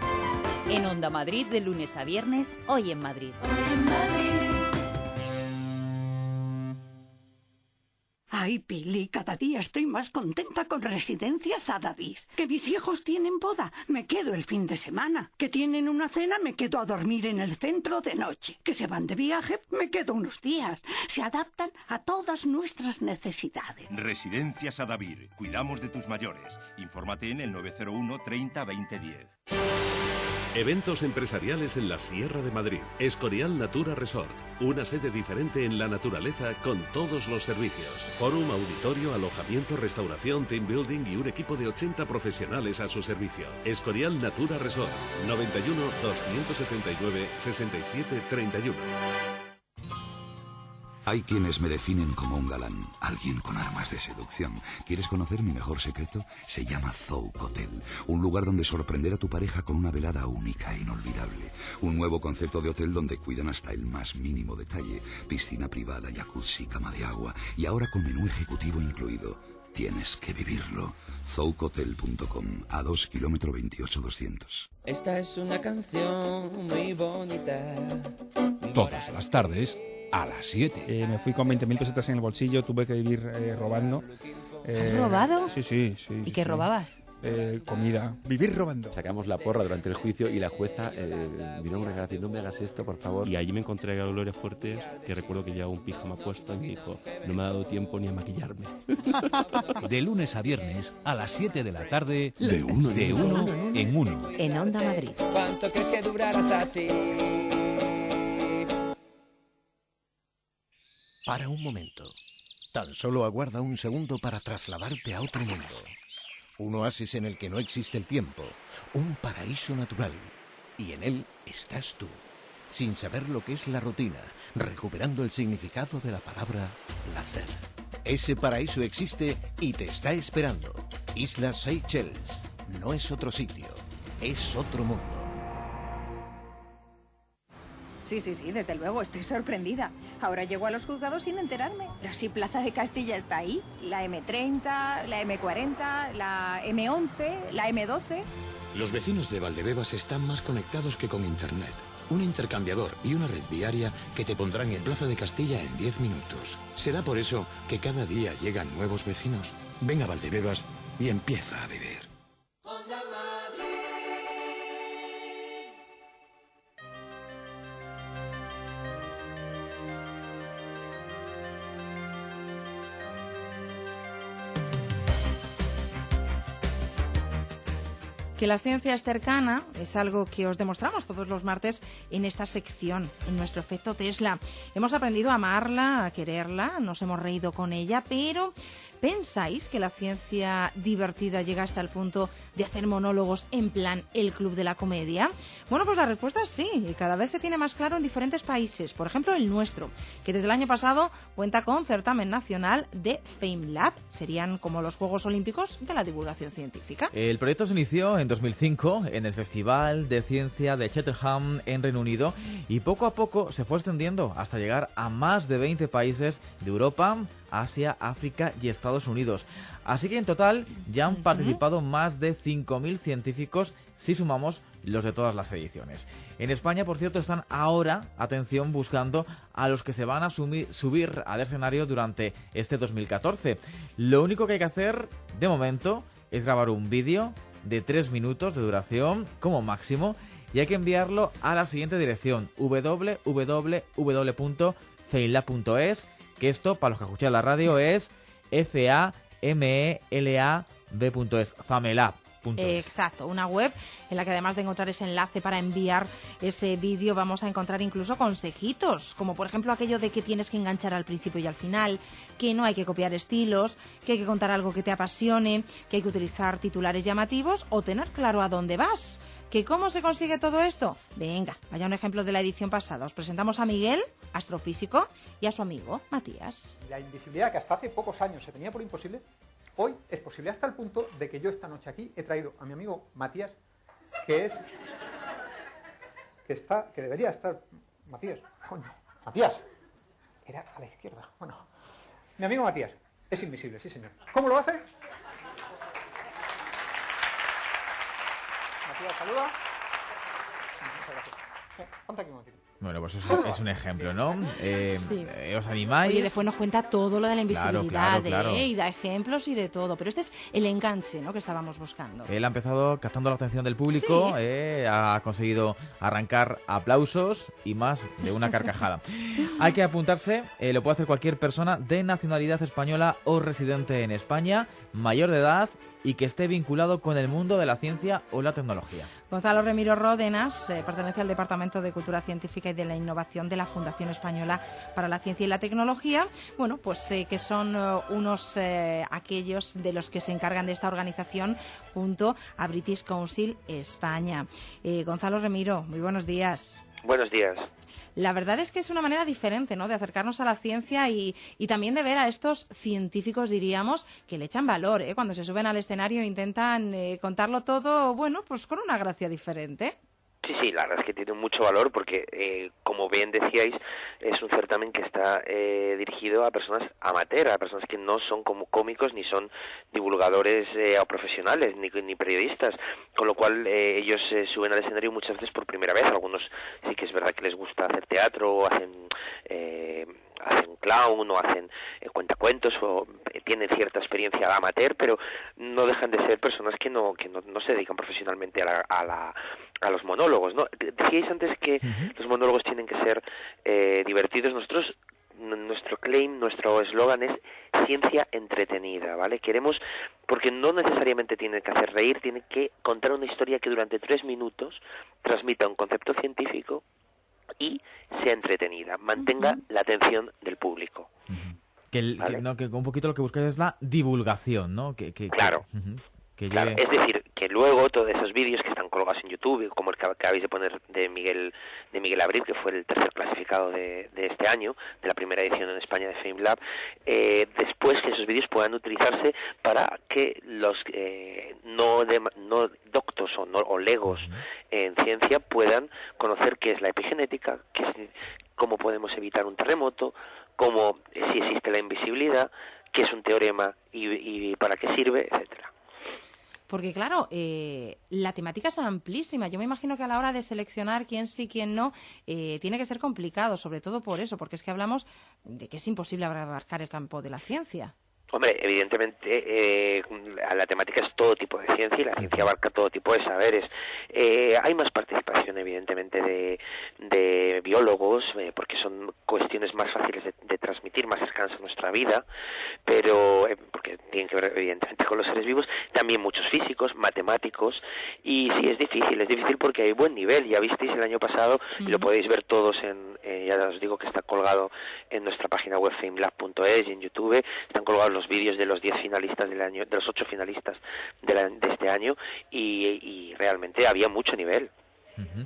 [SPEAKER 1] En Onda Madrid, de lunes a viernes, Hoy en Madrid. Hoy en Madrid.
[SPEAKER 14] Hay Soy Pili. Cada día estoy más contenta con Residencias Adavid. Que mis hijos tienen boda, me quedo el fin de semana. Que tienen una cena, me quedo a dormir en el centro de noche. Que se van de viaje, me quedo unos días. Se adaptan a todas nuestras necesidades.
[SPEAKER 15] Residencias Adavid. Cuidamos de tus mayores. Infórmate en el nueve cero uno treinta veinte diez.
[SPEAKER 16] Eventos empresariales en la Sierra de Madrid. Escorial Natura Resort. Una sede diferente en la naturaleza con todos los servicios. Fórum, auditorio, alojamiento, restauración, team building y un equipo de ochenta profesionales a su servicio. Escorial Natura Resort. noventa y uno, doscientos setenta y nueve, sesenta y siete, treinta y uno.
[SPEAKER 17] Hay quienes me definen como un galán, alguien con armas de seducción. ¿Quieres conocer mi mejor secreto? Se llama Zouk Hotel, un lugar donde sorprender a tu pareja con una velada única e inolvidable. Un nuevo concepto de hotel donde cuidan hasta el más mínimo detalle. Piscina privada, jacuzzi, cama de agua y ahora con menú ejecutivo incluido. Tienes que vivirlo. zouk hotel punto com, a dos kilómetros veintiocho doscientos.
[SPEAKER 18] Esta es una canción muy bonita.
[SPEAKER 19] Todas las tardes a las siete.
[SPEAKER 20] Eh, me fui con veinte mil pesetas en el bolsillo, tuve que vivir eh, robando. Eh,
[SPEAKER 1] ¿Has robado?
[SPEAKER 20] Sí, sí, sí.
[SPEAKER 1] ¿Y qué
[SPEAKER 20] sí.
[SPEAKER 1] robabas?
[SPEAKER 20] Eh, comida.
[SPEAKER 21] Vivir robando. Sacamos la porra durante el juicio y la jueza eh, vino a decir, no me hagas esto, por favor.
[SPEAKER 22] Y allí me encontré a Gloria Fuertes, que recuerdo que llevaba un pijama puesto y me dijo, no me ha dado tiempo ni a maquillarme.
[SPEAKER 19] De lunes a viernes a las siete de la tarde,
[SPEAKER 17] de uno,
[SPEAKER 19] de uno en uno.
[SPEAKER 1] En Onda Madrid.
[SPEAKER 18] ¿Cuánto crees que durarás así?
[SPEAKER 19] Para un momento. Tan solo aguarda un segundo para trasladarte a otro mundo. Un oasis en el que no existe el tiempo. Un paraíso natural. Y en él estás tú. Sin saber lo que es la rutina. Recuperando el significado de la palabra nacer. Ese paraíso existe y te está esperando. Islas Seychelles. No es otro sitio. Es otro mundo.
[SPEAKER 23] Sí, sí, sí, desde luego, estoy sorprendida. Ahora llego a los juzgados sin enterarme. Pero si Plaza de Castilla está ahí, la eme treinta, la eme cuarenta, la eme once, la eme doce...
[SPEAKER 24] Los vecinos de Valdebebas están más conectados que con Internet. Un intercambiador y una red viaria que te pondrán en Plaza de Castilla en diez minutos. Será por eso que cada día llegan nuevos vecinos. Ven a Valdebebas y empieza a vivir.
[SPEAKER 2] Que la ciencia es cercana es algo que os demostramos todos los martes en esta sección, en nuestro efecto Tesla. Hemos aprendido a amarla, a quererla, nos hemos reído con ella, pero ¿pensáis que la ciencia divertida llega hasta el punto de hacer monólogos en plan el club de la comedia? Bueno, pues la respuesta es sí, y cada vez se tiene más claro en diferentes países. Por ejemplo, el nuestro, que desde el año pasado cuenta con certamen nacional de FameLab. Serían como los Juegos Olímpicos de la divulgación científica.
[SPEAKER 3] El proyecto se inició en dos mil cinco en el Festival de Ciencia de Cheltenham en Reino Unido y poco a poco se fue extendiendo hasta llegar a más de veinte países de Europa, Asia, África y Estados Unidos. Así que en total ya han uh-huh. participado más de cinco mil científicos si sumamos los de todas las ediciones. En España, por cierto, están ahora, atención, buscando a los que se van a sumir, subir al escenario durante este dos mil catorce. Lo único que hay que hacer, de momento, es grabar un vídeo de tres minutos de duración como máximo y hay que enviarlo a la siguiente dirección: doble u doble u doble u punto famelab punto es, que esto, para los que escuchan la radio, es F A M E L A B punto es, FameLab.
[SPEAKER 2] Exacto, una web en la que además de encontrar ese enlace para enviar ese vídeo vamos a encontrar incluso consejitos, como por ejemplo aquello de que tienes que enganchar al principio y al final, que no hay que copiar estilos, que hay que contar algo que te apasione, que hay que utilizar titulares llamativos o tener claro a dónde vas. ¿Que cómo se consigue todo esto? Venga, vaya un ejemplo de la edición pasada. Os presentamos a Miguel, astrofísico, y a su amigo Matías.
[SPEAKER 25] La invisibilidad que hasta hace pocos años se tenía por imposible, hoy es posible, hasta el punto de que yo esta noche aquí he traído a mi amigo Matías, que es... que está... que debería estar... Matías, coño, Matías, era a la izquierda, bueno. Mi amigo Matías es invisible, sí señor. ¿Cómo lo hace? Matías, saluda. Muchas gracias. Eh, ponte aquí un momentito.
[SPEAKER 3] Bueno, pues es, es un ejemplo, ¿no? Eh,
[SPEAKER 2] Sí.
[SPEAKER 3] eh, ¿Os animáis?
[SPEAKER 2] Oye, después nos cuenta todo lo de la invisibilidad,
[SPEAKER 3] Claro, claro, claro.
[SPEAKER 2] ¿eh? Y da ejemplos y de todo. Pero este es el enganche, ¿no?, que estábamos buscando.
[SPEAKER 3] Él ha empezado captando la atención del público,
[SPEAKER 2] Sí.
[SPEAKER 3] eh, ha conseguido arrancar aplausos y más de una carcajada. Hay que apuntarse, eh, lo puede hacer cualquier persona de nacionalidad española o residente en España, mayor de edad y que esté vinculado con el mundo de la ciencia o la tecnología.
[SPEAKER 2] Gonzalo Remiro Ródenas eh, pertenece al Departamento de Cultura Científica y de la Innovación de la Fundación Española para la Ciencia y la Tecnología. Bueno, pues eh, que son eh, unos eh, aquellos de los que se encargan de esta organización junto a British Council España. Eh, Gonzalo Remiro, muy buenos días.
[SPEAKER 4] Buenos días.
[SPEAKER 2] La verdad es que es una manera diferente, ¿no?, de acercarnos a la ciencia y, y también de ver a estos científicos, diríamos, que le echan valor, ¿eh? Cuando se suben al escenario e intentan eh, contarlo todo, bueno, pues con una gracia diferente.
[SPEAKER 4] Sí, sí, la verdad es que tiene mucho valor porque, eh, como bien decíais, es un certamen que está eh, dirigido a personas amateur, a personas que no son como cómicos, ni son divulgadores eh, o profesionales, ni, ni periodistas, con lo cual eh, ellos se eh, suben al escenario muchas veces por primera vez. Algunos sí que es verdad que les gusta hacer teatro, o hacen... Eh, hacen clown o hacen eh, cuentacuentos o eh, tienen cierta experiencia amateur, pero no dejan de ser personas que no que no, no se dedican profesionalmente a, la, a, la, a los monólogos, ¿no? Decíais antes que uh-huh. los monólogos tienen que ser eh, divertidos. Nosotros, nuestro claim, nuestro eslogan es ciencia entretenida, ¿vale? Queremos, porque no necesariamente tiene que hacer reír, tiene que contar una historia que durante tres minutos transmita un concepto científico y sea entretenida, mantenga uh-huh. la atención del público.
[SPEAKER 3] Uh-huh. Que, el,
[SPEAKER 4] ¿vale?
[SPEAKER 3] que, no, que un poquito lo que buscáis es la divulgación, ¿no? Que, que,
[SPEAKER 4] claro.
[SPEAKER 3] Que, uh-huh. que
[SPEAKER 4] claro.
[SPEAKER 3] llegue...
[SPEAKER 4] Es decir, que luego todos esos vídeos que están colgados en YouTube, como el que acabáis de poner de Miguel de Miguel Abril, que fue el tercer clasificado de, de este año, de la primera edición en España de FameLab, eh, después que esos vídeos puedan utilizarse para que los eh, no, de, no doctos o, no, o legos uh-huh. en ciencia puedan conocer qué es la epigenética, qué es, cómo podemos evitar un terremoto, cómo si existe la invisibilidad, qué es un teorema y, y para qué sirve, etcétera.
[SPEAKER 2] Porque, claro, eh, la temática es amplísima. Yo me imagino que a la hora de seleccionar quién sí, quién no, eh, tiene que ser complicado, sobre todo por eso, porque es que hablamos de que es imposible abarcar el campo de la ciencia.
[SPEAKER 4] Hombre, evidentemente eh, la temática es todo tipo de ciencia y la ciencia abarca todo tipo de saberes. Eh, hay más participación, evidentemente, de, de biólogos, eh, porque son cuestiones más fáciles de, de transmitir, más cercanas a nuestra vida, pero eh, porque tienen que ver, evidentemente, con los seres vivos. También muchos físicos, matemáticos, y sí, es difícil, es difícil porque hay buen nivel. Ya visteis el año pasado, uh-huh. y lo podéis ver todos en, eh, ya os digo que está colgado en nuestra página web famelab punto es y en YouTube, están colgados los vídeos de los diez finalistas del año, de los ocho finalistas de, la, de este año, y, y realmente había mucho nivel.
[SPEAKER 3] Uh-huh.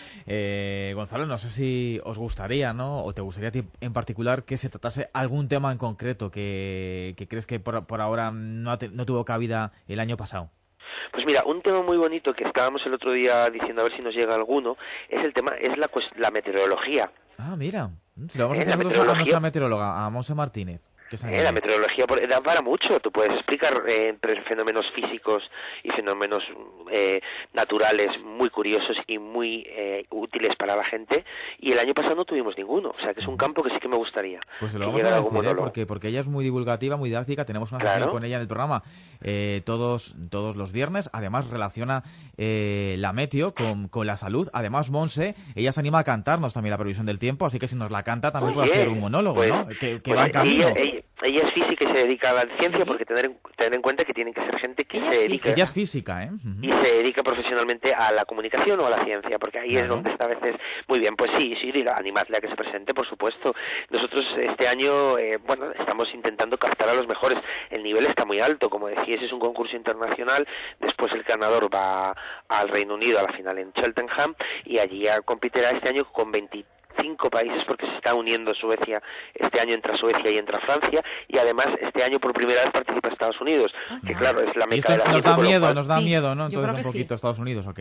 [SPEAKER 3] Eh, Gonzalo, no sé si os gustaría, ¿no? O te gustaría a ti en particular que se tratase algún tema en concreto que, que crees que por, por ahora no, ha te, no tuvo cabida el año pasado.
[SPEAKER 4] Pues mira, un tema muy bonito que estábamos el otro día diciendo a ver si nos llega alguno, es el tema, es la, la meteorología.
[SPEAKER 3] Ah, mira, se lo vamos
[SPEAKER 4] eh,
[SPEAKER 3] a hacer a nuestra meteoróloga, a Monse Martínez.
[SPEAKER 4] Eh, la meteorología da para mucho. Tú puedes explicar eh, fenómenos físicos y fenómenos eh, naturales muy curiosos y muy eh, útiles para la gente, y el año pasado no tuvimos ninguno, o sea que es un campo que sí que me gustaría.
[SPEAKER 3] Pues se lo vamos a decir, ¿eh? porque, porque ella es muy divulgativa, muy didáctica, tenemos una sesión
[SPEAKER 4] claro.
[SPEAKER 3] con ella en el programa eh, todos todos los viernes, además relaciona eh, la meteo con, con la salud, además Monse, ella se anima a cantarnos también la previsión del tiempo, así que si nos la canta también Oye, puede hacer un monólogo,
[SPEAKER 4] pues,
[SPEAKER 3] ¿no? Que, que
[SPEAKER 4] pues
[SPEAKER 3] va en camino.
[SPEAKER 4] Ella, ella, ella es física y se dedica a la ciencia, ¿sí? porque tener en, tener en cuenta que tienen que ser gente que
[SPEAKER 2] ella
[SPEAKER 4] se dedica...
[SPEAKER 3] Ella es física, ¿eh? Uh-huh.
[SPEAKER 4] Y se dedica profesionalmente a la comunicación o a la ciencia, porque ahí claro. es donde está a veces... Muy bien, pues sí, sí, animadle a que se presente, por supuesto. Nosotros este año, eh, bueno, estamos intentando captar a los mejores. El nivel está muy alto, como decíais, es un concurso internacional. Después el ganador va al Reino Unido a la final en Cheltenham, y allí competirá este año con veinticinco países, porque se está uniendo Suecia. Este año entra Suecia y entra Francia, y además este año por primera vez participa Estados Unidos, que claro, es la meca de la
[SPEAKER 3] nos
[SPEAKER 4] ciencia.
[SPEAKER 3] da miedo,
[SPEAKER 4] cual...
[SPEAKER 3] nos da
[SPEAKER 4] sí,
[SPEAKER 3] miedo, ¿no? Entonces un poquito sí. Estados Unidos, ¿o qué?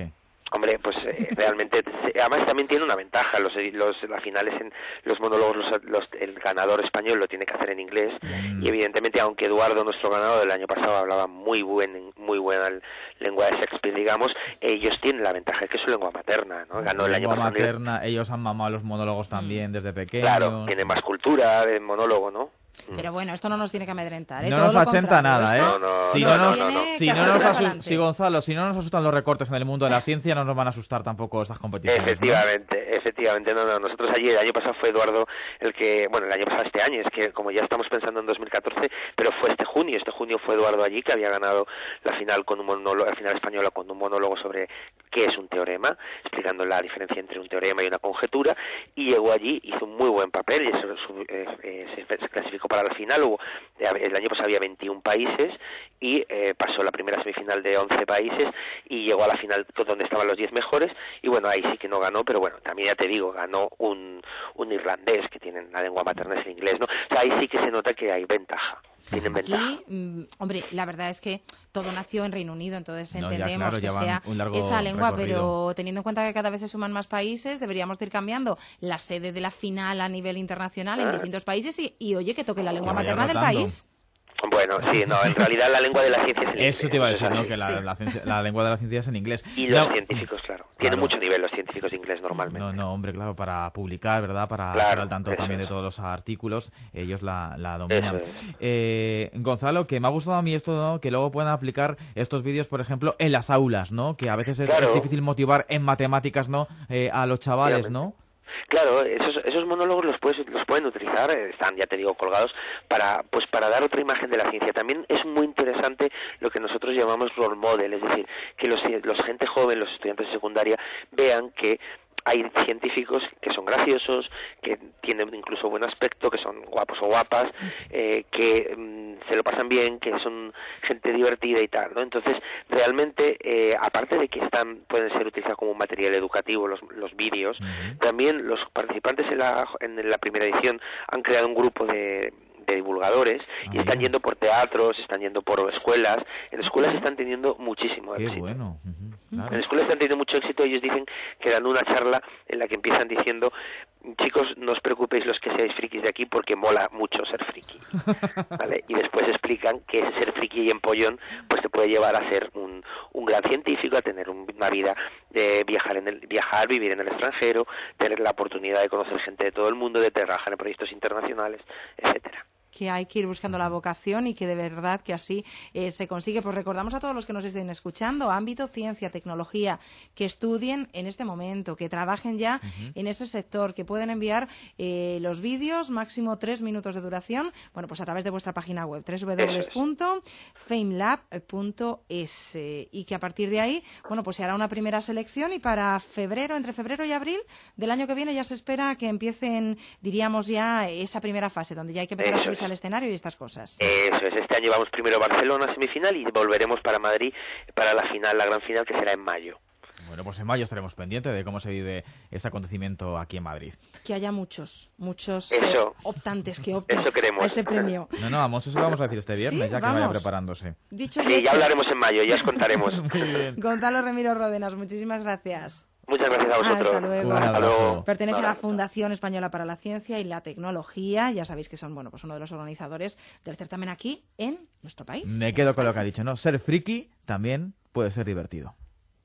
[SPEAKER 4] Hombre, pues eh, realmente, además también tiene una ventaja, los, los las finales en los monólogos, los, los, el ganador español lo tiene que hacer en inglés, mm. y evidentemente, aunque Eduardo, nuestro ganador del año pasado, hablaba muy buen, muy buena lengua de Shakespeare, digamos, ellos tienen la ventaja de que es su lengua materna, ¿no? Ganó el año pasado.
[SPEAKER 3] Materna, ellos han mamado los monólogos también desde pequeños.
[SPEAKER 4] Claro, tienen más cultura de monólogo, ¿no?
[SPEAKER 2] Pero bueno, esto no nos tiene que amedrentar, ¿eh?
[SPEAKER 3] No
[SPEAKER 2] Todo
[SPEAKER 3] nos achenta nada, ¿eh?
[SPEAKER 4] No, no,
[SPEAKER 3] si
[SPEAKER 4] no,
[SPEAKER 3] no, nos,
[SPEAKER 4] no, no.
[SPEAKER 3] Si, no nos asu- si Gonzalo, si no nos asustan los recortes en el mundo de la ciencia, no nos van a asustar tampoco estas competiciones.
[SPEAKER 4] Efectivamente,
[SPEAKER 3] ¿no?
[SPEAKER 4] efectivamente, no, no. Nosotros allí, el año pasado fue Eduardo el que, bueno, el año pasado este año, es que como ya estamos pensando en dos mil catorce, pero fue este junio, este junio fue Eduardo allí que había ganado la final con un monólogo, la final española con un monólogo sobre qué es un teorema, explicando la diferencia entre un teorema y una conjetura, y llegó allí, hizo un muy buen papel y eso, eh, eh, se, se clasificó para la final. Hubo el año pasado había veintiún países y eh, pasó la primera semifinal de once países y llegó a la final donde estaban los diez mejores, y bueno, ahí sí que no ganó, pero bueno, también ya te digo, ganó un, un irlandés, que tienen la lengua materna es el inglés, ¿no? O sea, ahí sí que se nota que hay ventaja. Tienen ventaja.
[SPEAKER 2] Aquí, mmm, hombre, la verdad es que todo nació en Reino Unido, entonces
[SPEAKER 3] no,
[SPEAKER 2] entendemos
[SPEAKER 3] ya, claro,
[SPEAKER 2] que sea
[SPEAKER 3] un largo
[SPEAKER 2] esa lengua,
[SPEAKER 3] recorrido.
[SPEAKER 2] Pero teniendo en cuenta que cada vez se suman más países, deberíamos ir cambiando la sede de la final a nivel internacional en
[SPEAKER 4] ¿Ah?
[SPEAKER 2] distintos países y, y oye, que toque la lengua
[SPEAKER 3] Que vaya
[SPEAKER 2] materna del
[SPEAKER 3] rotando.
[SPEAKER 2] país.
[SPEAKER 4] Bueno, sí, no, en realidad la lengua de la ciencia es el inglés.
[SPEAKER 3] Eso te iba a decir, ¿no?
[SPEAKER 4] Sí.
[SPEAKER 3] Que la, la, ciencia- la lengua de la ciencia es en inglés.
[SPEAKER 4] Y los
[SPEAKER 3] No,
[SPEAKER 4] científicos, claro. Tienen
[SPEAKER 3] Claro.
[SPEAKER 4] mucho nivel los científicos de inglés normalmente.
[SPEAKER 3] No, no, hombre, claro, para publicar, ¿verdad? Para
[SPEAKER 4] Claro,
[SPEAKER 3] estar al tanto
[SPEAKER 4] eso
[SPEAKER 3] también
[SPEAKER 4] es.
[SPEAKER 3] de todos los artículos, ellos la, la dominan.
[SPEAKER 4] Eso es.
[SPEAKER 3] Eh, Gonzalo, que me ha gustado a mí esto, ¿no? Que luego puedan aplicar estos vídeos, por ejemplo, en las aulas, ¿no? Que a veces es,
[SPEAKER 4] Claro.
[SPEAKER 3] es difícil motivar en matemáticas, ¿no? Eh, a los chavales, ¿no?
[SPEAKER 4] Claro, esos, esos monólogos los puedes, los pueden utilizar, eh, están, ya te digo, colgados para, pues para dar otra imagen de la ciencia. También es muy interesante lo que nosotros llamamos role model, es decir, que los, los gente joven, los estudiantes de secundaria, vean que hay científicos que son graciosos, que tienen incluso buen aspecto, que son guapos o guapas, eh, que mm, se lo pasan bien, que son gente divertida y tal, ¿no? Entonces, realmente, eh, aparte de que están pueden ser utilizados como un material educativo los, los vídeos, uh-huh. también los participantes en la, en la primera edición han creado un grupo de de divulgadores y están yendo por teatros, están yendo por escuelas. En escuelas están teniendo muchísimo éxito.
[SPEAKER 3] Qué bueno. Uh-huh. Claro.
[SPEAKER 4] En escuelas están teniendo mucho éxito. Ellos dicen que dan una charla en la que empiezan diciendo: chicos, no os preocupéis los que seáis frikis de aquí porque mola mucho ser friki, ¿vale? Y después explican que ser friki y empollón pues te puede llevar a ser un, un gran científico, a tener un, una vida de viajar, en el, viajar, vivir en el extranjero, tener la oportunidad de conocer gente de todo el mundo, de trabajar en proyectos internacionales, etcétera.
[SPEAKER 2] Que hay que ir buscando la vocación y que de verdad que así eh, se consigue. Pues recordamos a todos los que nos estén escuchando, ámbito ciencia, tecnología, que estudien en este momento, que trabajen ya uh-huh. en ese sector, que pueden enviar eh, los vídeos, máximo tres minutos de duración, bueno, pues a través de vuestra página web, doble u doble u doble u punto famelab punto es, eh, y que a partir de ahí, bueno, pues se hará una primera selección y para febrero, entre febrero y abril del año que viene ya se espera que empiecen, diríamos ya, esa primera fase, donde ya hay que empezar a subirse al escenario y estas cosas.
[SPEAKER 4] Eso es, este año vamos primero a Barcelona, semifinal, y volveremos para Madrid para la final, la gran final, que será en mayo.
[SPEAKER 3] Bueno, pues en mayo estaremos pendientes de cómo se vive ese acontecimiento aquí en Madrid.
[SPEAKER 2] Que haya muchos, muchos
[SPEAKER 4] eh,
[SPEAKER 2] optantes que opten a ese premio.
[SPEAKER 3] No, no, a Monse se lo vamos a decir este viernes,
[SPEAKER 2] ¿Sí?
[SPEAKER 3] ya que
[SPEAKER 2] Vamos.
[SPEAKER 3] vaya preparándose.
[SPEAKER 2] Dicho y
[SPEAKER 4] sí,
[SPEAKER 2] hecho.
[SPEAKER 4] ya hablaremos en mayo, ya os contaremos.
[SPEAKER 3] Muy bien.
[SPEAKER 2] Gonzalo Remiro Ródenas, muchísimas gracias.
[SPEAKER 4] Muchas gracias a vosotros.
[SPEAKER 2] Hasta luego.
[SPEAKER 4] Hasta luego.
[SPEAKER 2] Pertenece a la Fundación Española para la Ciencia y la Tecnología. Ya sabéis que son, bueno, pues uno de los organizadores del certamen aquí en nuestro país.
[SPEAKER 3] Me quedo con lo que ha dicho, ¿no? Ser friki también puede ser divertido.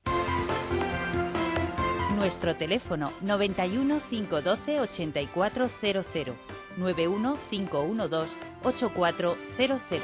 [SPEAKER 1] Nuestro teléfono noventa y uno, cinco doce, ochenta y cuatro cero cero, noventa y uno, cinco doce, ochenta y cuatro cero cero.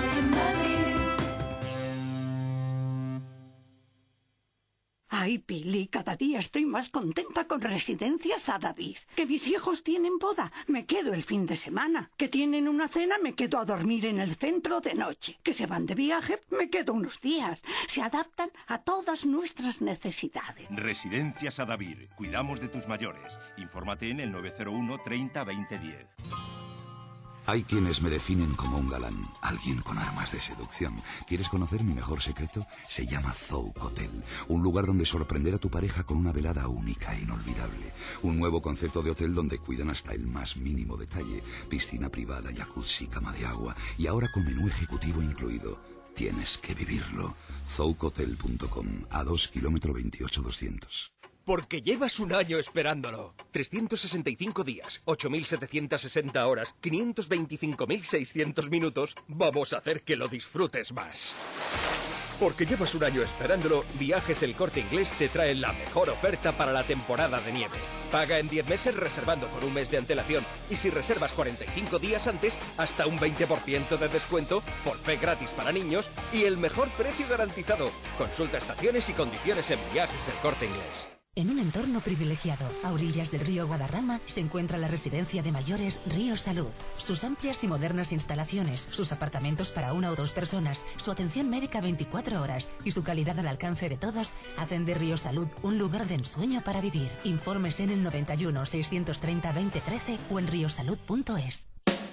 [SPEAKER 14] Ay, Pili, cada día estoy más contenta con Residencias Adavid. Que mis hijos tienen boda, me quedo el fin de semana. Que tienen una cena, me quedo a dormir en el centro de noche. Que se van de viaje, me quedo unos días. Se adaptan a todas nuestras necesidades.
[SPEAKER 15] Residencias Adavid. Cuidamos de tus mayores. Infórmate en el nueve cero uno, treinta, veinte, diez.
[SPEAKER 17] Hay quienes me definen como un galán, alguien con armas de seducción. ¿Quieres conocer mi mejor secreto? Se llama Zouk Hotel, un lugar donde sorprender a tu pareja con una velada única e inolvidable. Un nuevo concepto de hotel donde cuidan hasta el más mínimo detalle. Piscina privada, jacuzzi, cama de agua y ahora con menú ejecutivo incluido. tienes que vivirlo. Zoucotel punto com, a dos kilómetro veintiocho doscientos.
[SPEAKER 5] Porque llevas un año esperándolo. trescientos sesenta y cinco días, ocho mil setecientas sesenta horas, quinientos veinticinco mil seiscientos minutos. Vamos a hacer que lo disfrutes más. Porque llevas un año esperándolo, Viajes El Corte Inglés te trae la mejor oferta para la temporada de nieve. Paga en diez meses reservando con un mes de antelación. Y si reservas cuarenta y cinco días antes, hasta un veinte por ciento de descuento, forfait gratis para niños y el mejor precio garantizado. Consulta estaciones y condiciones en Viajes El Corte Inglés.
[SPEAKER 8] En un entorno privilegiado, a orillas del río Guadarrama, se encuentra la residencia de mayores Río Salud. Sus amplias y modernas instalaciones, sus apartamentos para una o dos personas, su atención médica veinticuatro horas y su calidad al alcance de todos hacen de Río Salud un lugar de ensueño para vivir. Informes en el noventa y uno, seiscientos treinta, veinte trece o en riosalud punto es.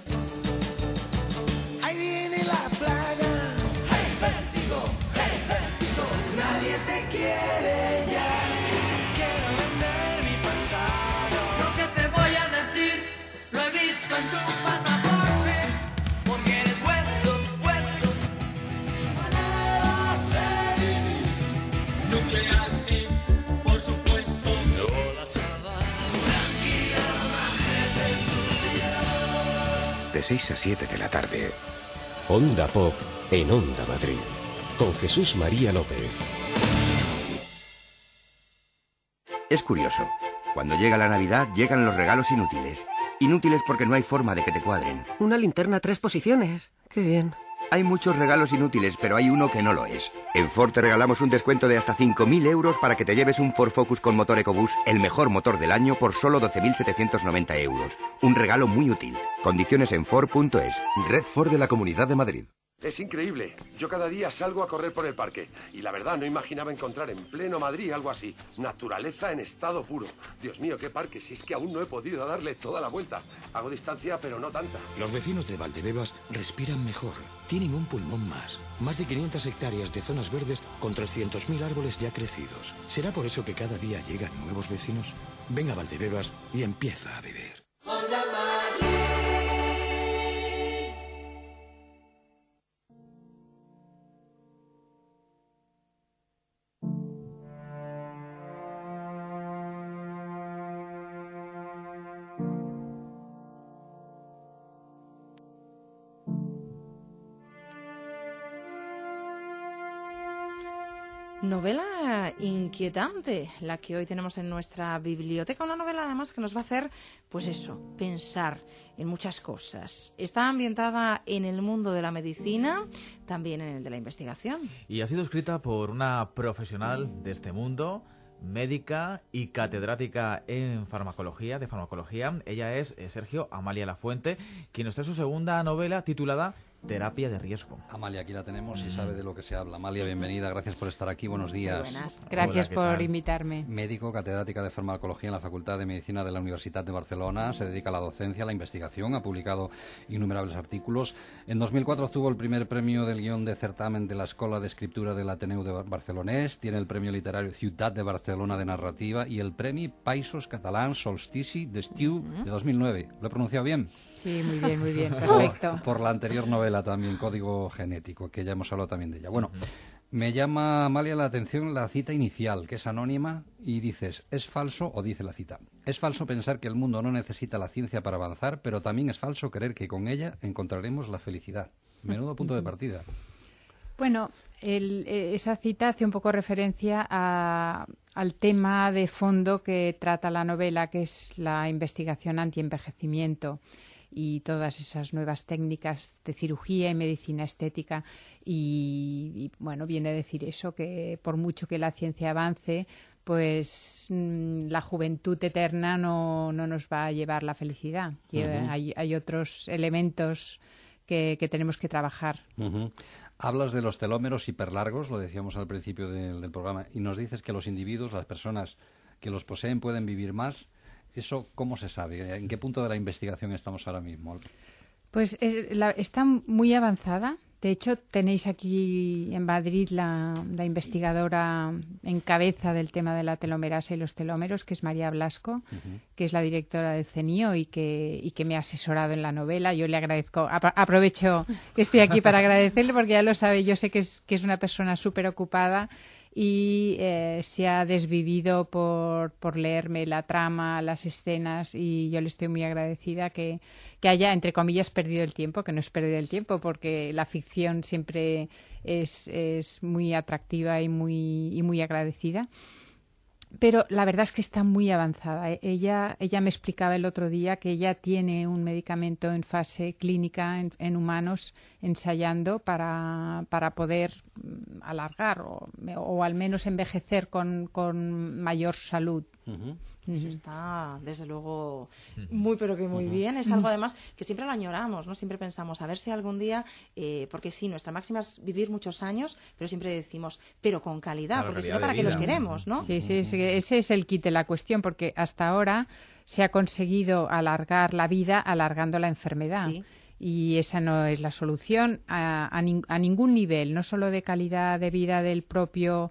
[SPEAKER 9] Ahí viene la plaga. Hey, vértigo, hey, vértigo. Nadie te quiere ya. En tu pasaporte, porque eres huesos, huesos. Maneras de vivir. Nuclear, sí, por supuesto. No la chaval. Tranquila, májete tu cielo.
[SPEAKER 10] De seis a siete de la tarde. Onda Pop en Onda Madrid. Con Jesús María López.
[SPEAKER 12] Es curioso. Cuando llega la Navidad, llegan los regalos inútiles. Inútiles porque no hay forma de que te cuadren.
[SPEAKER 26] Una linterna tres posiciones. Qué bien.
[SPEAKER 12] Hay muchos regalos inútiles, pero hay uno que no lo es. En Ford te regalamos un descuento de hasta cinco mil euros para que te lleves un Ford Focus con motor EcoBoost, el mejor motor del año, por solo doce mil setecientos noventa euros. Un regalo muy útil. Condiciones en Ford punto es.
[SPEAKER 10] Red Ford de la Comunidad de Madrid.
[SPEAKER 27] Es increíble. Yo cada día salgo a correr por el parque y la verdad no imaginaba encontrar en pleno Madrid algo así. Naturaleza en estado puro. Dios mío, qué parque, si es que aún no he podido darle toda la vuelta. Hago distancia, pero no tanta.
[SPEAKER 24] Los vecinos de Valdebebas respiran mejor. Tienen un pulmón más. Más de quinientas hectáreas de zonas verdes con trescientos mil árboles ya crecidos. ¿Será por eso que cada día llegan nuevos vecinos? Ven a Valdebebas y empieza a vivir.
[SPEAKER 2] Novela inquietante, la que hoy tenemos en nuestra biblioteca. Una novela, además, que nos va a hacer, pues eso, pensar en muchas cosas. Está ambientada en el mundo de la medicina, también en el de la investigación.
[SPEAKER 3] Y ha sido escrita por una profesional de este mundo, médica y catedrática en farmacología, de farmacología. Ella es eh, Sergio Amalia Lafuente, quien nos trae su segunda novela titulada Terapia de riesgo.
[SPEAKER 28] Amalia, aquí la tenemos y sabe de lo que se habla. Amalia, bienvenida, gracias por estar aquí, buenos días.
[SPEAKER 29] Muy buenas, gracias Hola, por tal? invitarme.
[SPEAKER 28] Médico, catedrática de farmacología en la Facultad de Medicina de la Universidad de Barcelona, se dedica a la docencia, a la investigación, ha publicado innumerables artículos. En dos mil cuatro obtuvo el primer premio del guión de certamen de la Escola de Escriptura del Ateneu de Barcelonès, tiene el premio literario Ciutat de Barcelona de narrativa y el premio Països Catalans Solstici d'Estiu uh-huh. de dos mil nueve. ¿Lo he pronunciado bien?
[SPEAKER 29] Sí, muy bien, muy bien, perfecto.
[SPEAKER 28] Por, por la anterior novela también, Código Genético, que ya hemos hablado también de ella. Bueno, me llama, Amalia, la atención la cita inicial, que es anónima, y dices, es falso, o dice la cita, es falso pensar que el mundo no necesita la ciencia para avanzar, pero también es falso creer que con ella encontraremos la felicidad. Menudo punto de partida.
[SPEAKER 29] Bueno, el, esa cita hace un poco referencia a, al tema de fondo que trata la novela, que es la investigación antienvejecimiento y todas esas nuevas técnicas de cirugía y medicina estética. Y, y bueno, viene a decir eso, que por mucho que la ciencia avance, pues mmm, la juventud eterna no, no nos va a llevar la felicidad. Uh-huh. hay, hay otros elementos que, que tenemos que trabajar.
[SPEAKER 28] Uh-huh. Hablas de los telómeros hiperlargos, lo decíamos al principio de, del programa, y nos dices que los individuos, las personas que los poseen, pueden vivir más. ¿Eso cómo se sabe? ¿En qué punto de la investigación estamos ahora mismo?
[SPEAKER 29] Pues es, la, está muy avanzada, De hecho, tenéis aquí en Madrid la, la investigadora en cabeza del tema de la telomerasa y los telómeros, que es María Blasco, uh-huh. que es la directora del CENIO y que, y que me ha asesorado en la novela. Yo le agradezco, ap- aprovecho que estoy aquí para agradecerle, porque ya lo sabe, yo sé que es, que es una persona súper ocupada y eh, se ha desvivido por, por leerme la trama, las escenas, y yo le estoy muy agradecida que, que haya, entre comillas, perdido el tiempo, que no es perder el tiempo, porque la ficción siempre es, es muy atractiva y muy, y muy agradecida. Pero la verdad es que está muy avanzada. Ella, ella me explicaba el otro día que ella tiene un medicamento en fase clínica en, en humanos ensayando para, para poder alargar o, o al menos envejecer con, con mayor salud.
[SPEAKER 2] Uh-huh. Eso está, desde luego, muy pero que muy uh-huh. bien. Es algo además que siempre lo añoramos, ¿no? Siempre pensamos a ver si algún día, eh, porque sí, nuestra máxima es vivir muchos años, pero siempre decimos, pero con calidad, claro, porque si no, ¿para qué los queremos, no?
[SPEAKER 29] Sí, sí, sí, ese es el quid de la cuestión, porque hasta ahora se ha conseguido alargar la vida alargando la enfermedad. Sí. Y esa no es la solución a, a, nin- a ningún nivel, no solo de calidad de vida del propio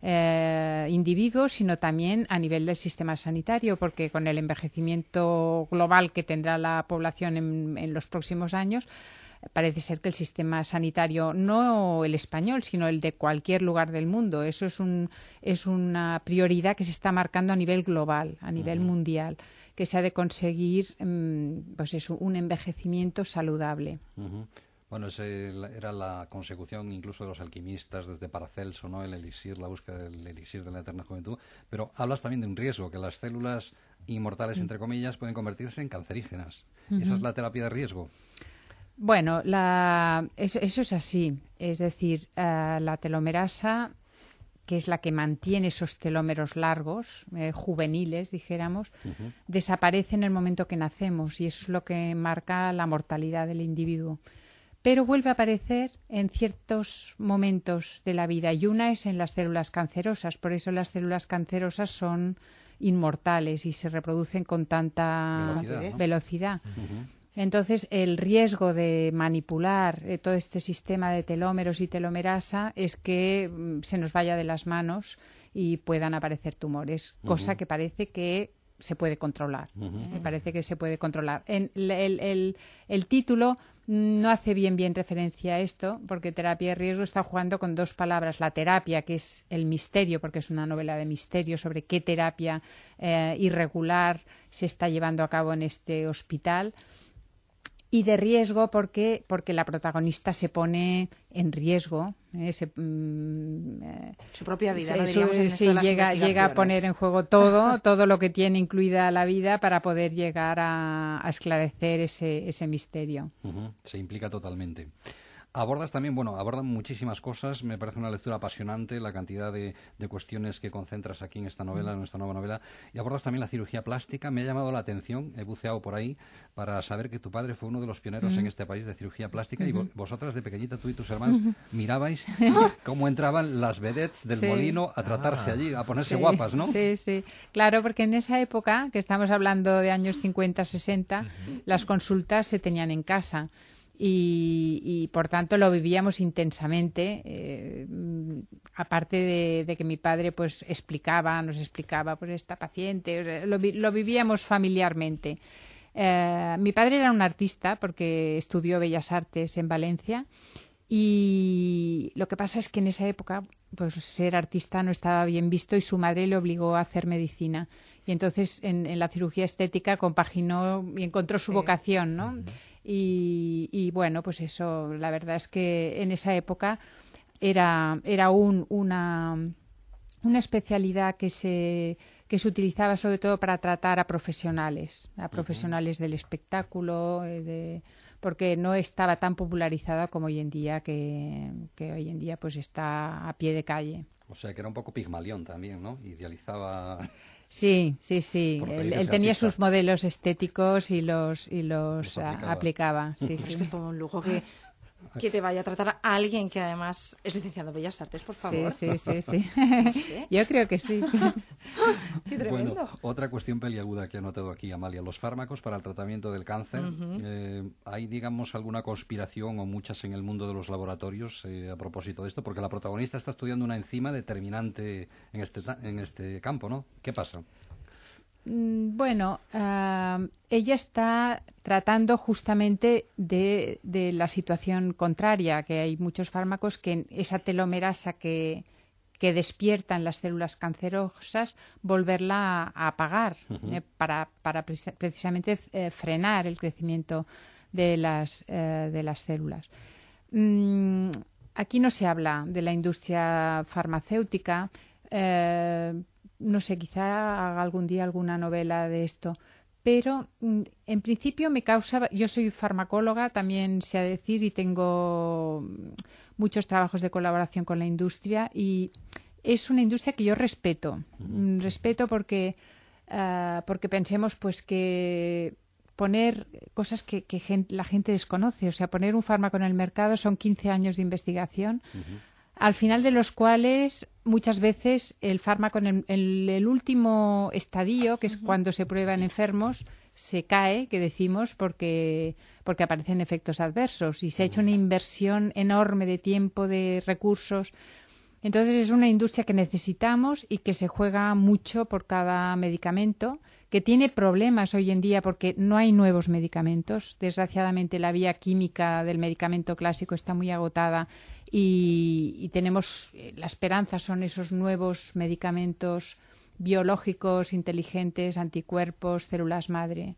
[SPEAKER 29] Eh, individuos, sino también a nivel del sistema sanitario, porque con el envejecimiento global que tendrá la población en, en los próximos años, parece ser que el sistema sanitario, no el español, sino el de cualquier lugar del mundo, eso es, un, es una prioridad que se está marcando a nivel global, a nivel uh-huh. mundial, que se ha de conseguir pues eso, un envejecimiento saludable.
[SPEAKER 28] Uh-huh. Bueno, ese era la consecución incluso de los alquimistas desde Paracelso, ¿no? El elixir, la búsqueda del elixir de la eterna juventud. Pero hablas también de un riesgo, que las células inmortales, entre comillas, pueden convertirse en cancerígenas. Uh-huh. ¿Esa es la terapia de riesgo?
[SPEAKER 29] Bueno, la, eso, eso es así. Es decir, uh, la telomerasa, que es la que mantiene esos telómeros largos, eh, juveniles, dijéramos, uh-huh. desaparece en el momento que nacemos, y eso es lo que marca la mortalidad del individuo. Pero vuelve a aparecer en ciertos momentos de la vida, y una es en las células cancerosas. Por eso las células cancerosas son inmortales y se reproducen con tanta velocidad. ¿no? velocidad. Uh-huh. Entonces, el riesgo de manipular eh, todo este sistema de telómeros y telomerasa es que mm, se nos vaya de las manos y puedan aparecer tumores, uh-huh. cosa que parece que se puede controlar. Uh-huh. Me parece que se puede controlar. En el, el, el, el título no hace bien bien referencia a esto, porque terapia de riesgo está jugando con dos palabras. La terapia, que es el misterio, porque es una novela de misterio sobre qué terapia eh, irregular se está llevando a cabo en este hospital. Y de riesgo porque, porque la protagonista se pone en riesgo. Eh, se, mm, eh,
[SPEAKER 2] su propia vida.
[SPEAKER 29] Se,
[SPEAKER 2] ¿no?
[SPEAKER 29] su, en sí, llega, llega a poner en juego todo, todo lo que tiene incluida la vida para poder llegar a, a esclarecer ese, ese misterio.
[SPEAKER 28] Uh-huh. Se implica totalmente. Abordas también, bueno, abordan muchísimas cosas, me parece una lectura apasionante, la cantidad de, de cuestiones que concentras aquí en esta novela, en nuestra nueva novela, y abordas también la cirugía plástica. Me ha llamado la atención, he buceado por ahí para saber que tu padre fue uno de los pioneros uh-huh. en este país de cirugía plástica, uh-huh. y vo- vosotras de pequeñita, tú y tus hermanos, uh-huh. mirabais cómo entraban las vedettes del sí. molino a tratarse ah. allí, a ponerse
[SPEAKER 29] sí.
[SPEAKER 28] guapas, ¿no?
[SPEAKER 29] Sí, sí, claro, porque en esa época, que estamos hablando de años cincuenta, sesenta, uh-huh. las consultas se tenían en casa. Y, y por tanto lo vivíamos intensamente, eh, aparte de, de que mi padre pues explicaba, nos explicaba pues esta paciente, lo, lo vivíamos familiarmente. Eh, mi padre era un artista porque estudió Bellas Artes en Valencia, y lo que pasa es que en esa época pues ser artista no estaba bien visto, y su madre le obligó a hacer medicina. Y entonces en, en la cirugía estética compaginó y encontró su sí. vocación, ¿no? Uh-huh. Y, y bueno, pues eso, la verdad es que en esa época era, era un, una, una especialidad que se, que se utilizaba sobre todo para tratar a profesionales, a profesionales uh-huh. del espectáculo, de, porque no estaba tan popularizada como hoy en día, que, que hoy en día pues está a pie de calle.
[SPEAKER 28] O sea, que era un poco Pigmalión también, ¿no? Idealizaba...
[SPEAKER 29] Sí, sí, sí. Él, él tenía sus modelos estéticos y los y los, los aplicaba. aplicaba. Sí, sí.
[SPEAKER 2] Es que es todo un lujo que, que te vaya a tratar a alguien que además es licenciado en Bellas Artes, por favor.
[SPEAKER 29] Sí, sí, sí. sí.
[SPEAKER 2] No sé.
[SPEAKER 29] Yo creo que sí.
[SPEAKER 2] ¡Qué tremendo!
[SPEAKER 28] Bueno, otra cuestión peliaguda que he notado aquí, Amalia. Los fármacos para el tratamiento del cáncer.
[SPEAKER 2] Ujú.
[SPEAKER 28] eh, ¿Hay, digamos, alguna conspiración o muchas en el mundo de los laboratorios eh, a propósito de esto? Porque la protagonista está estudiando una enzima determinante en este, ta- en este campo, ¿no? ¿Qué pasa?
[SPEAKER 29] Mm, Bueno, ah, ella está tratando justamente de, de la situación contraria, que hay muchos fármacos que esa telomerasa que, que despiertan las células cancerosas, volverla a, a apagar
[SPEAKER 6] Ujú.
[SPEAKER 29] eh, para, para preci- precisamente eh, frenar el crecimiento de las, eh, de las células. Mm, aquí no se habla de la industria farmacéutica. eh, no sé, quizá haga algún día alguna novela de esto, pero mm, en principio me causa, yo soy farmacóloga, también sé a decir, y tengo mm, muchos trabajos de colaboración con la industria, y es una industria que yo respeto, Mm, respeto porque, ah, porque pensemos pues que poner cosas que, que gen- la gente desconoce, o sea, poner un fármaco en el mercado son quince años de investigación, al final de los cuales muchas veces el fármaco en el, en el último estadio, que es cuando se prueba en enfermos, se cae, que decimos, porque, porque aparecen efectos adversos y se ha hecho una inversión enorme de tiempo, de recursos. Entonces es una industria que necesitamos y que se juega mucho por cada medicamento, que tiene problemas hoy en día porque no hay nuevos medicamentos. Desgraciadamente la vía química del medicamento clásico está muy agotada y, y tenemos, eh, la esperanza son esos nuevos medicamentos biológicos, inteligentes, anticuerpos, células madre.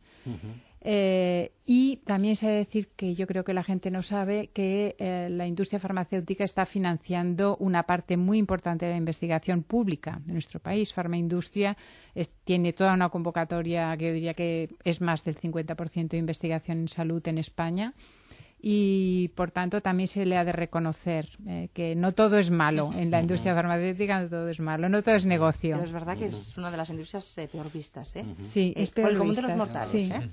[SPEAKER 29] Eh, y también se ha de decir que yo creo que la gente no sabe que eh, la industria farmacéutica está financiando una parte muy importante de la investigación pública de nuestro país. Farmaindustria es, tiene toda una convocatoria que yo diría que es más del cincuenta por ciento de investigación en salud en España. Y, por tanto, también se le ha de reconocer eh, que no todo es malo en la industria farmacéutica, no todo es malo, no todo es negocio.
[SPEAKER 2] Pero es verdad que es una de las industrias eh, peor vistas, ¿eh?
[SPEAKER 29] Sí, es
[SPEAKER 2] por
[SPEAKER 29] peor
[SPEAKER 2] el común de los
[SPEAKER 29] vistas.
[SPEAKER 2] mortales,
[SPEAKER 29] Sí.
[SPEAKER 2] ¿eh?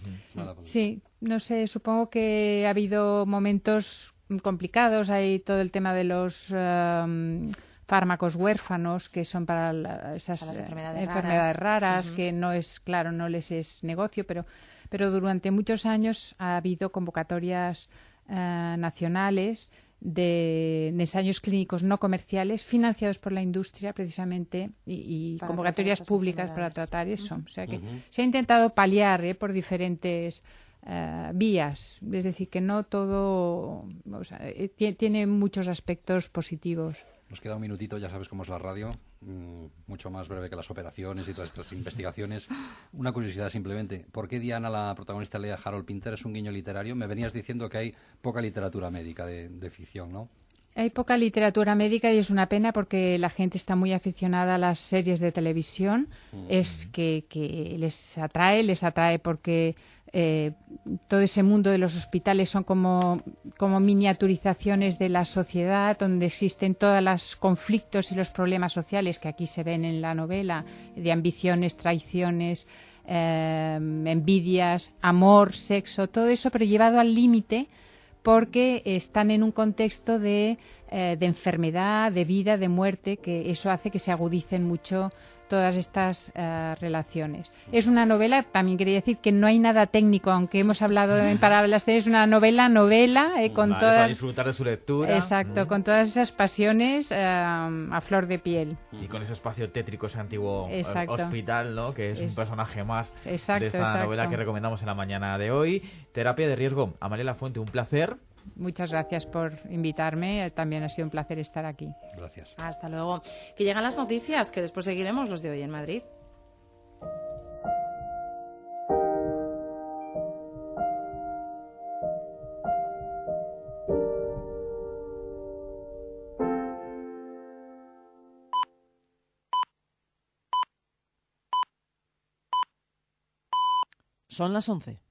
[SPEAKER 29] Sí, no sé, supongo que ha habido momentos complicados. Hay todo el tema de los um, fármacos huérfanos, que son para la- esas
[SPEAKER 2] Para las
[SPEAKER 29] eh,
[SPEAKER 2] enfermedades
[SPEAKER 29] enfermedades
[SPEAKER 2] raras.
[SPEAKER 29] raras,
[SPEAKER 2] Ujú.
[SPEAKER 29] que no es, claro, no les es negocio, pero, pero durante muchos años ha habido convocatorias eh, nacionales de, de ensayos clínicos no comerciales financiados por la industria precisamente y, y
[SPEAKER 2] Para
[SPEAKER 29] convocatorias
[SPEAKER 2] tratar esas
[SPEAKER 29] públicas para
[SPEAKER 2] enfermedades.
[SPEAKER 29] tratar eso.
[SPEAKER 2] Ujú.
[SPEAKER 29] O sea que
[SPEAKER 2] Ujú.
[SPEAKER 29] se ha intentado paliar eh, por diferentes eh, vías, es decir, que no todo, o sea, eh, tie- tiene muchos aspectos positivos.
[SPEAKER 28] Nos queda un minutito, ya sabes cómo es la radio, mm, mucho más breve que las operaciones y todas estas investigaciones. Una curiosidad simplemente, ¿por qué Diana, la protagonista, lee a Harold Pinter? ¿Es un guiño literario? Me venías diciendo que hay poca literatura médica de, de ficción, ¿no?
[SPEAKER 29] Hay poca literatura médica y es una pena porque la gente está muy aficionada a las series de televisión. Es que, que les atrae, les atrae porque eh, todo ese mundo de los hospitales son como, como miniaturizaciones de la sociedad, donde existen todos los conflictos y los problemas sociales que aquí se ven en la novela, de ambiciones, traiciones, eh, envidias, amor, sexo, todo eso, pero llevado al límite porque están en un contexto de, eh, de enfermedad, de vida, de muerte, que eso hace que se agudicen mucho todas estas eh, relaciones. Es una novela, también quería decir que no hay nada técnico, aunque hemos hablado en Parábolas, es una novela, novela, eh, con
[SPEAKER 3] Vale, para
[SPEAKER 29] todas...
[SPEAKER 3] disfrutar de su lectura.
[SPEAKER 29] Exacto, con todas esas pasiones eh, a flor de piel.
[SPEAKER 3] Y con ese espacio tétrico, ese antiguo eh,
[SPEAKER 29] Exacto.
[SPEAKER 3] hospital, ¿no? Que es,
[SPEAKER 29] Es-
[SPEAKER 3] un personaje más
[SPEAKER 29] Exacto,
[SPEAKER 3] de esta
[SPEAKER 29] exacto.
[SPEAKER 3] novela que recomendamos en la mañana de hoy. Terapia de riesgo. Amalia Lafuente, un placer.
[SPEAKER 29] Muchas gracias por invitarme, también ha sido un placer estar aquí.
[SPEAKER 28] Gracias.
[SPEAKER 2] Hasta luego. Que llegan las noticias, que después seguiremos los de hoy en Madrid.
[SPEAKER 7] Son las once.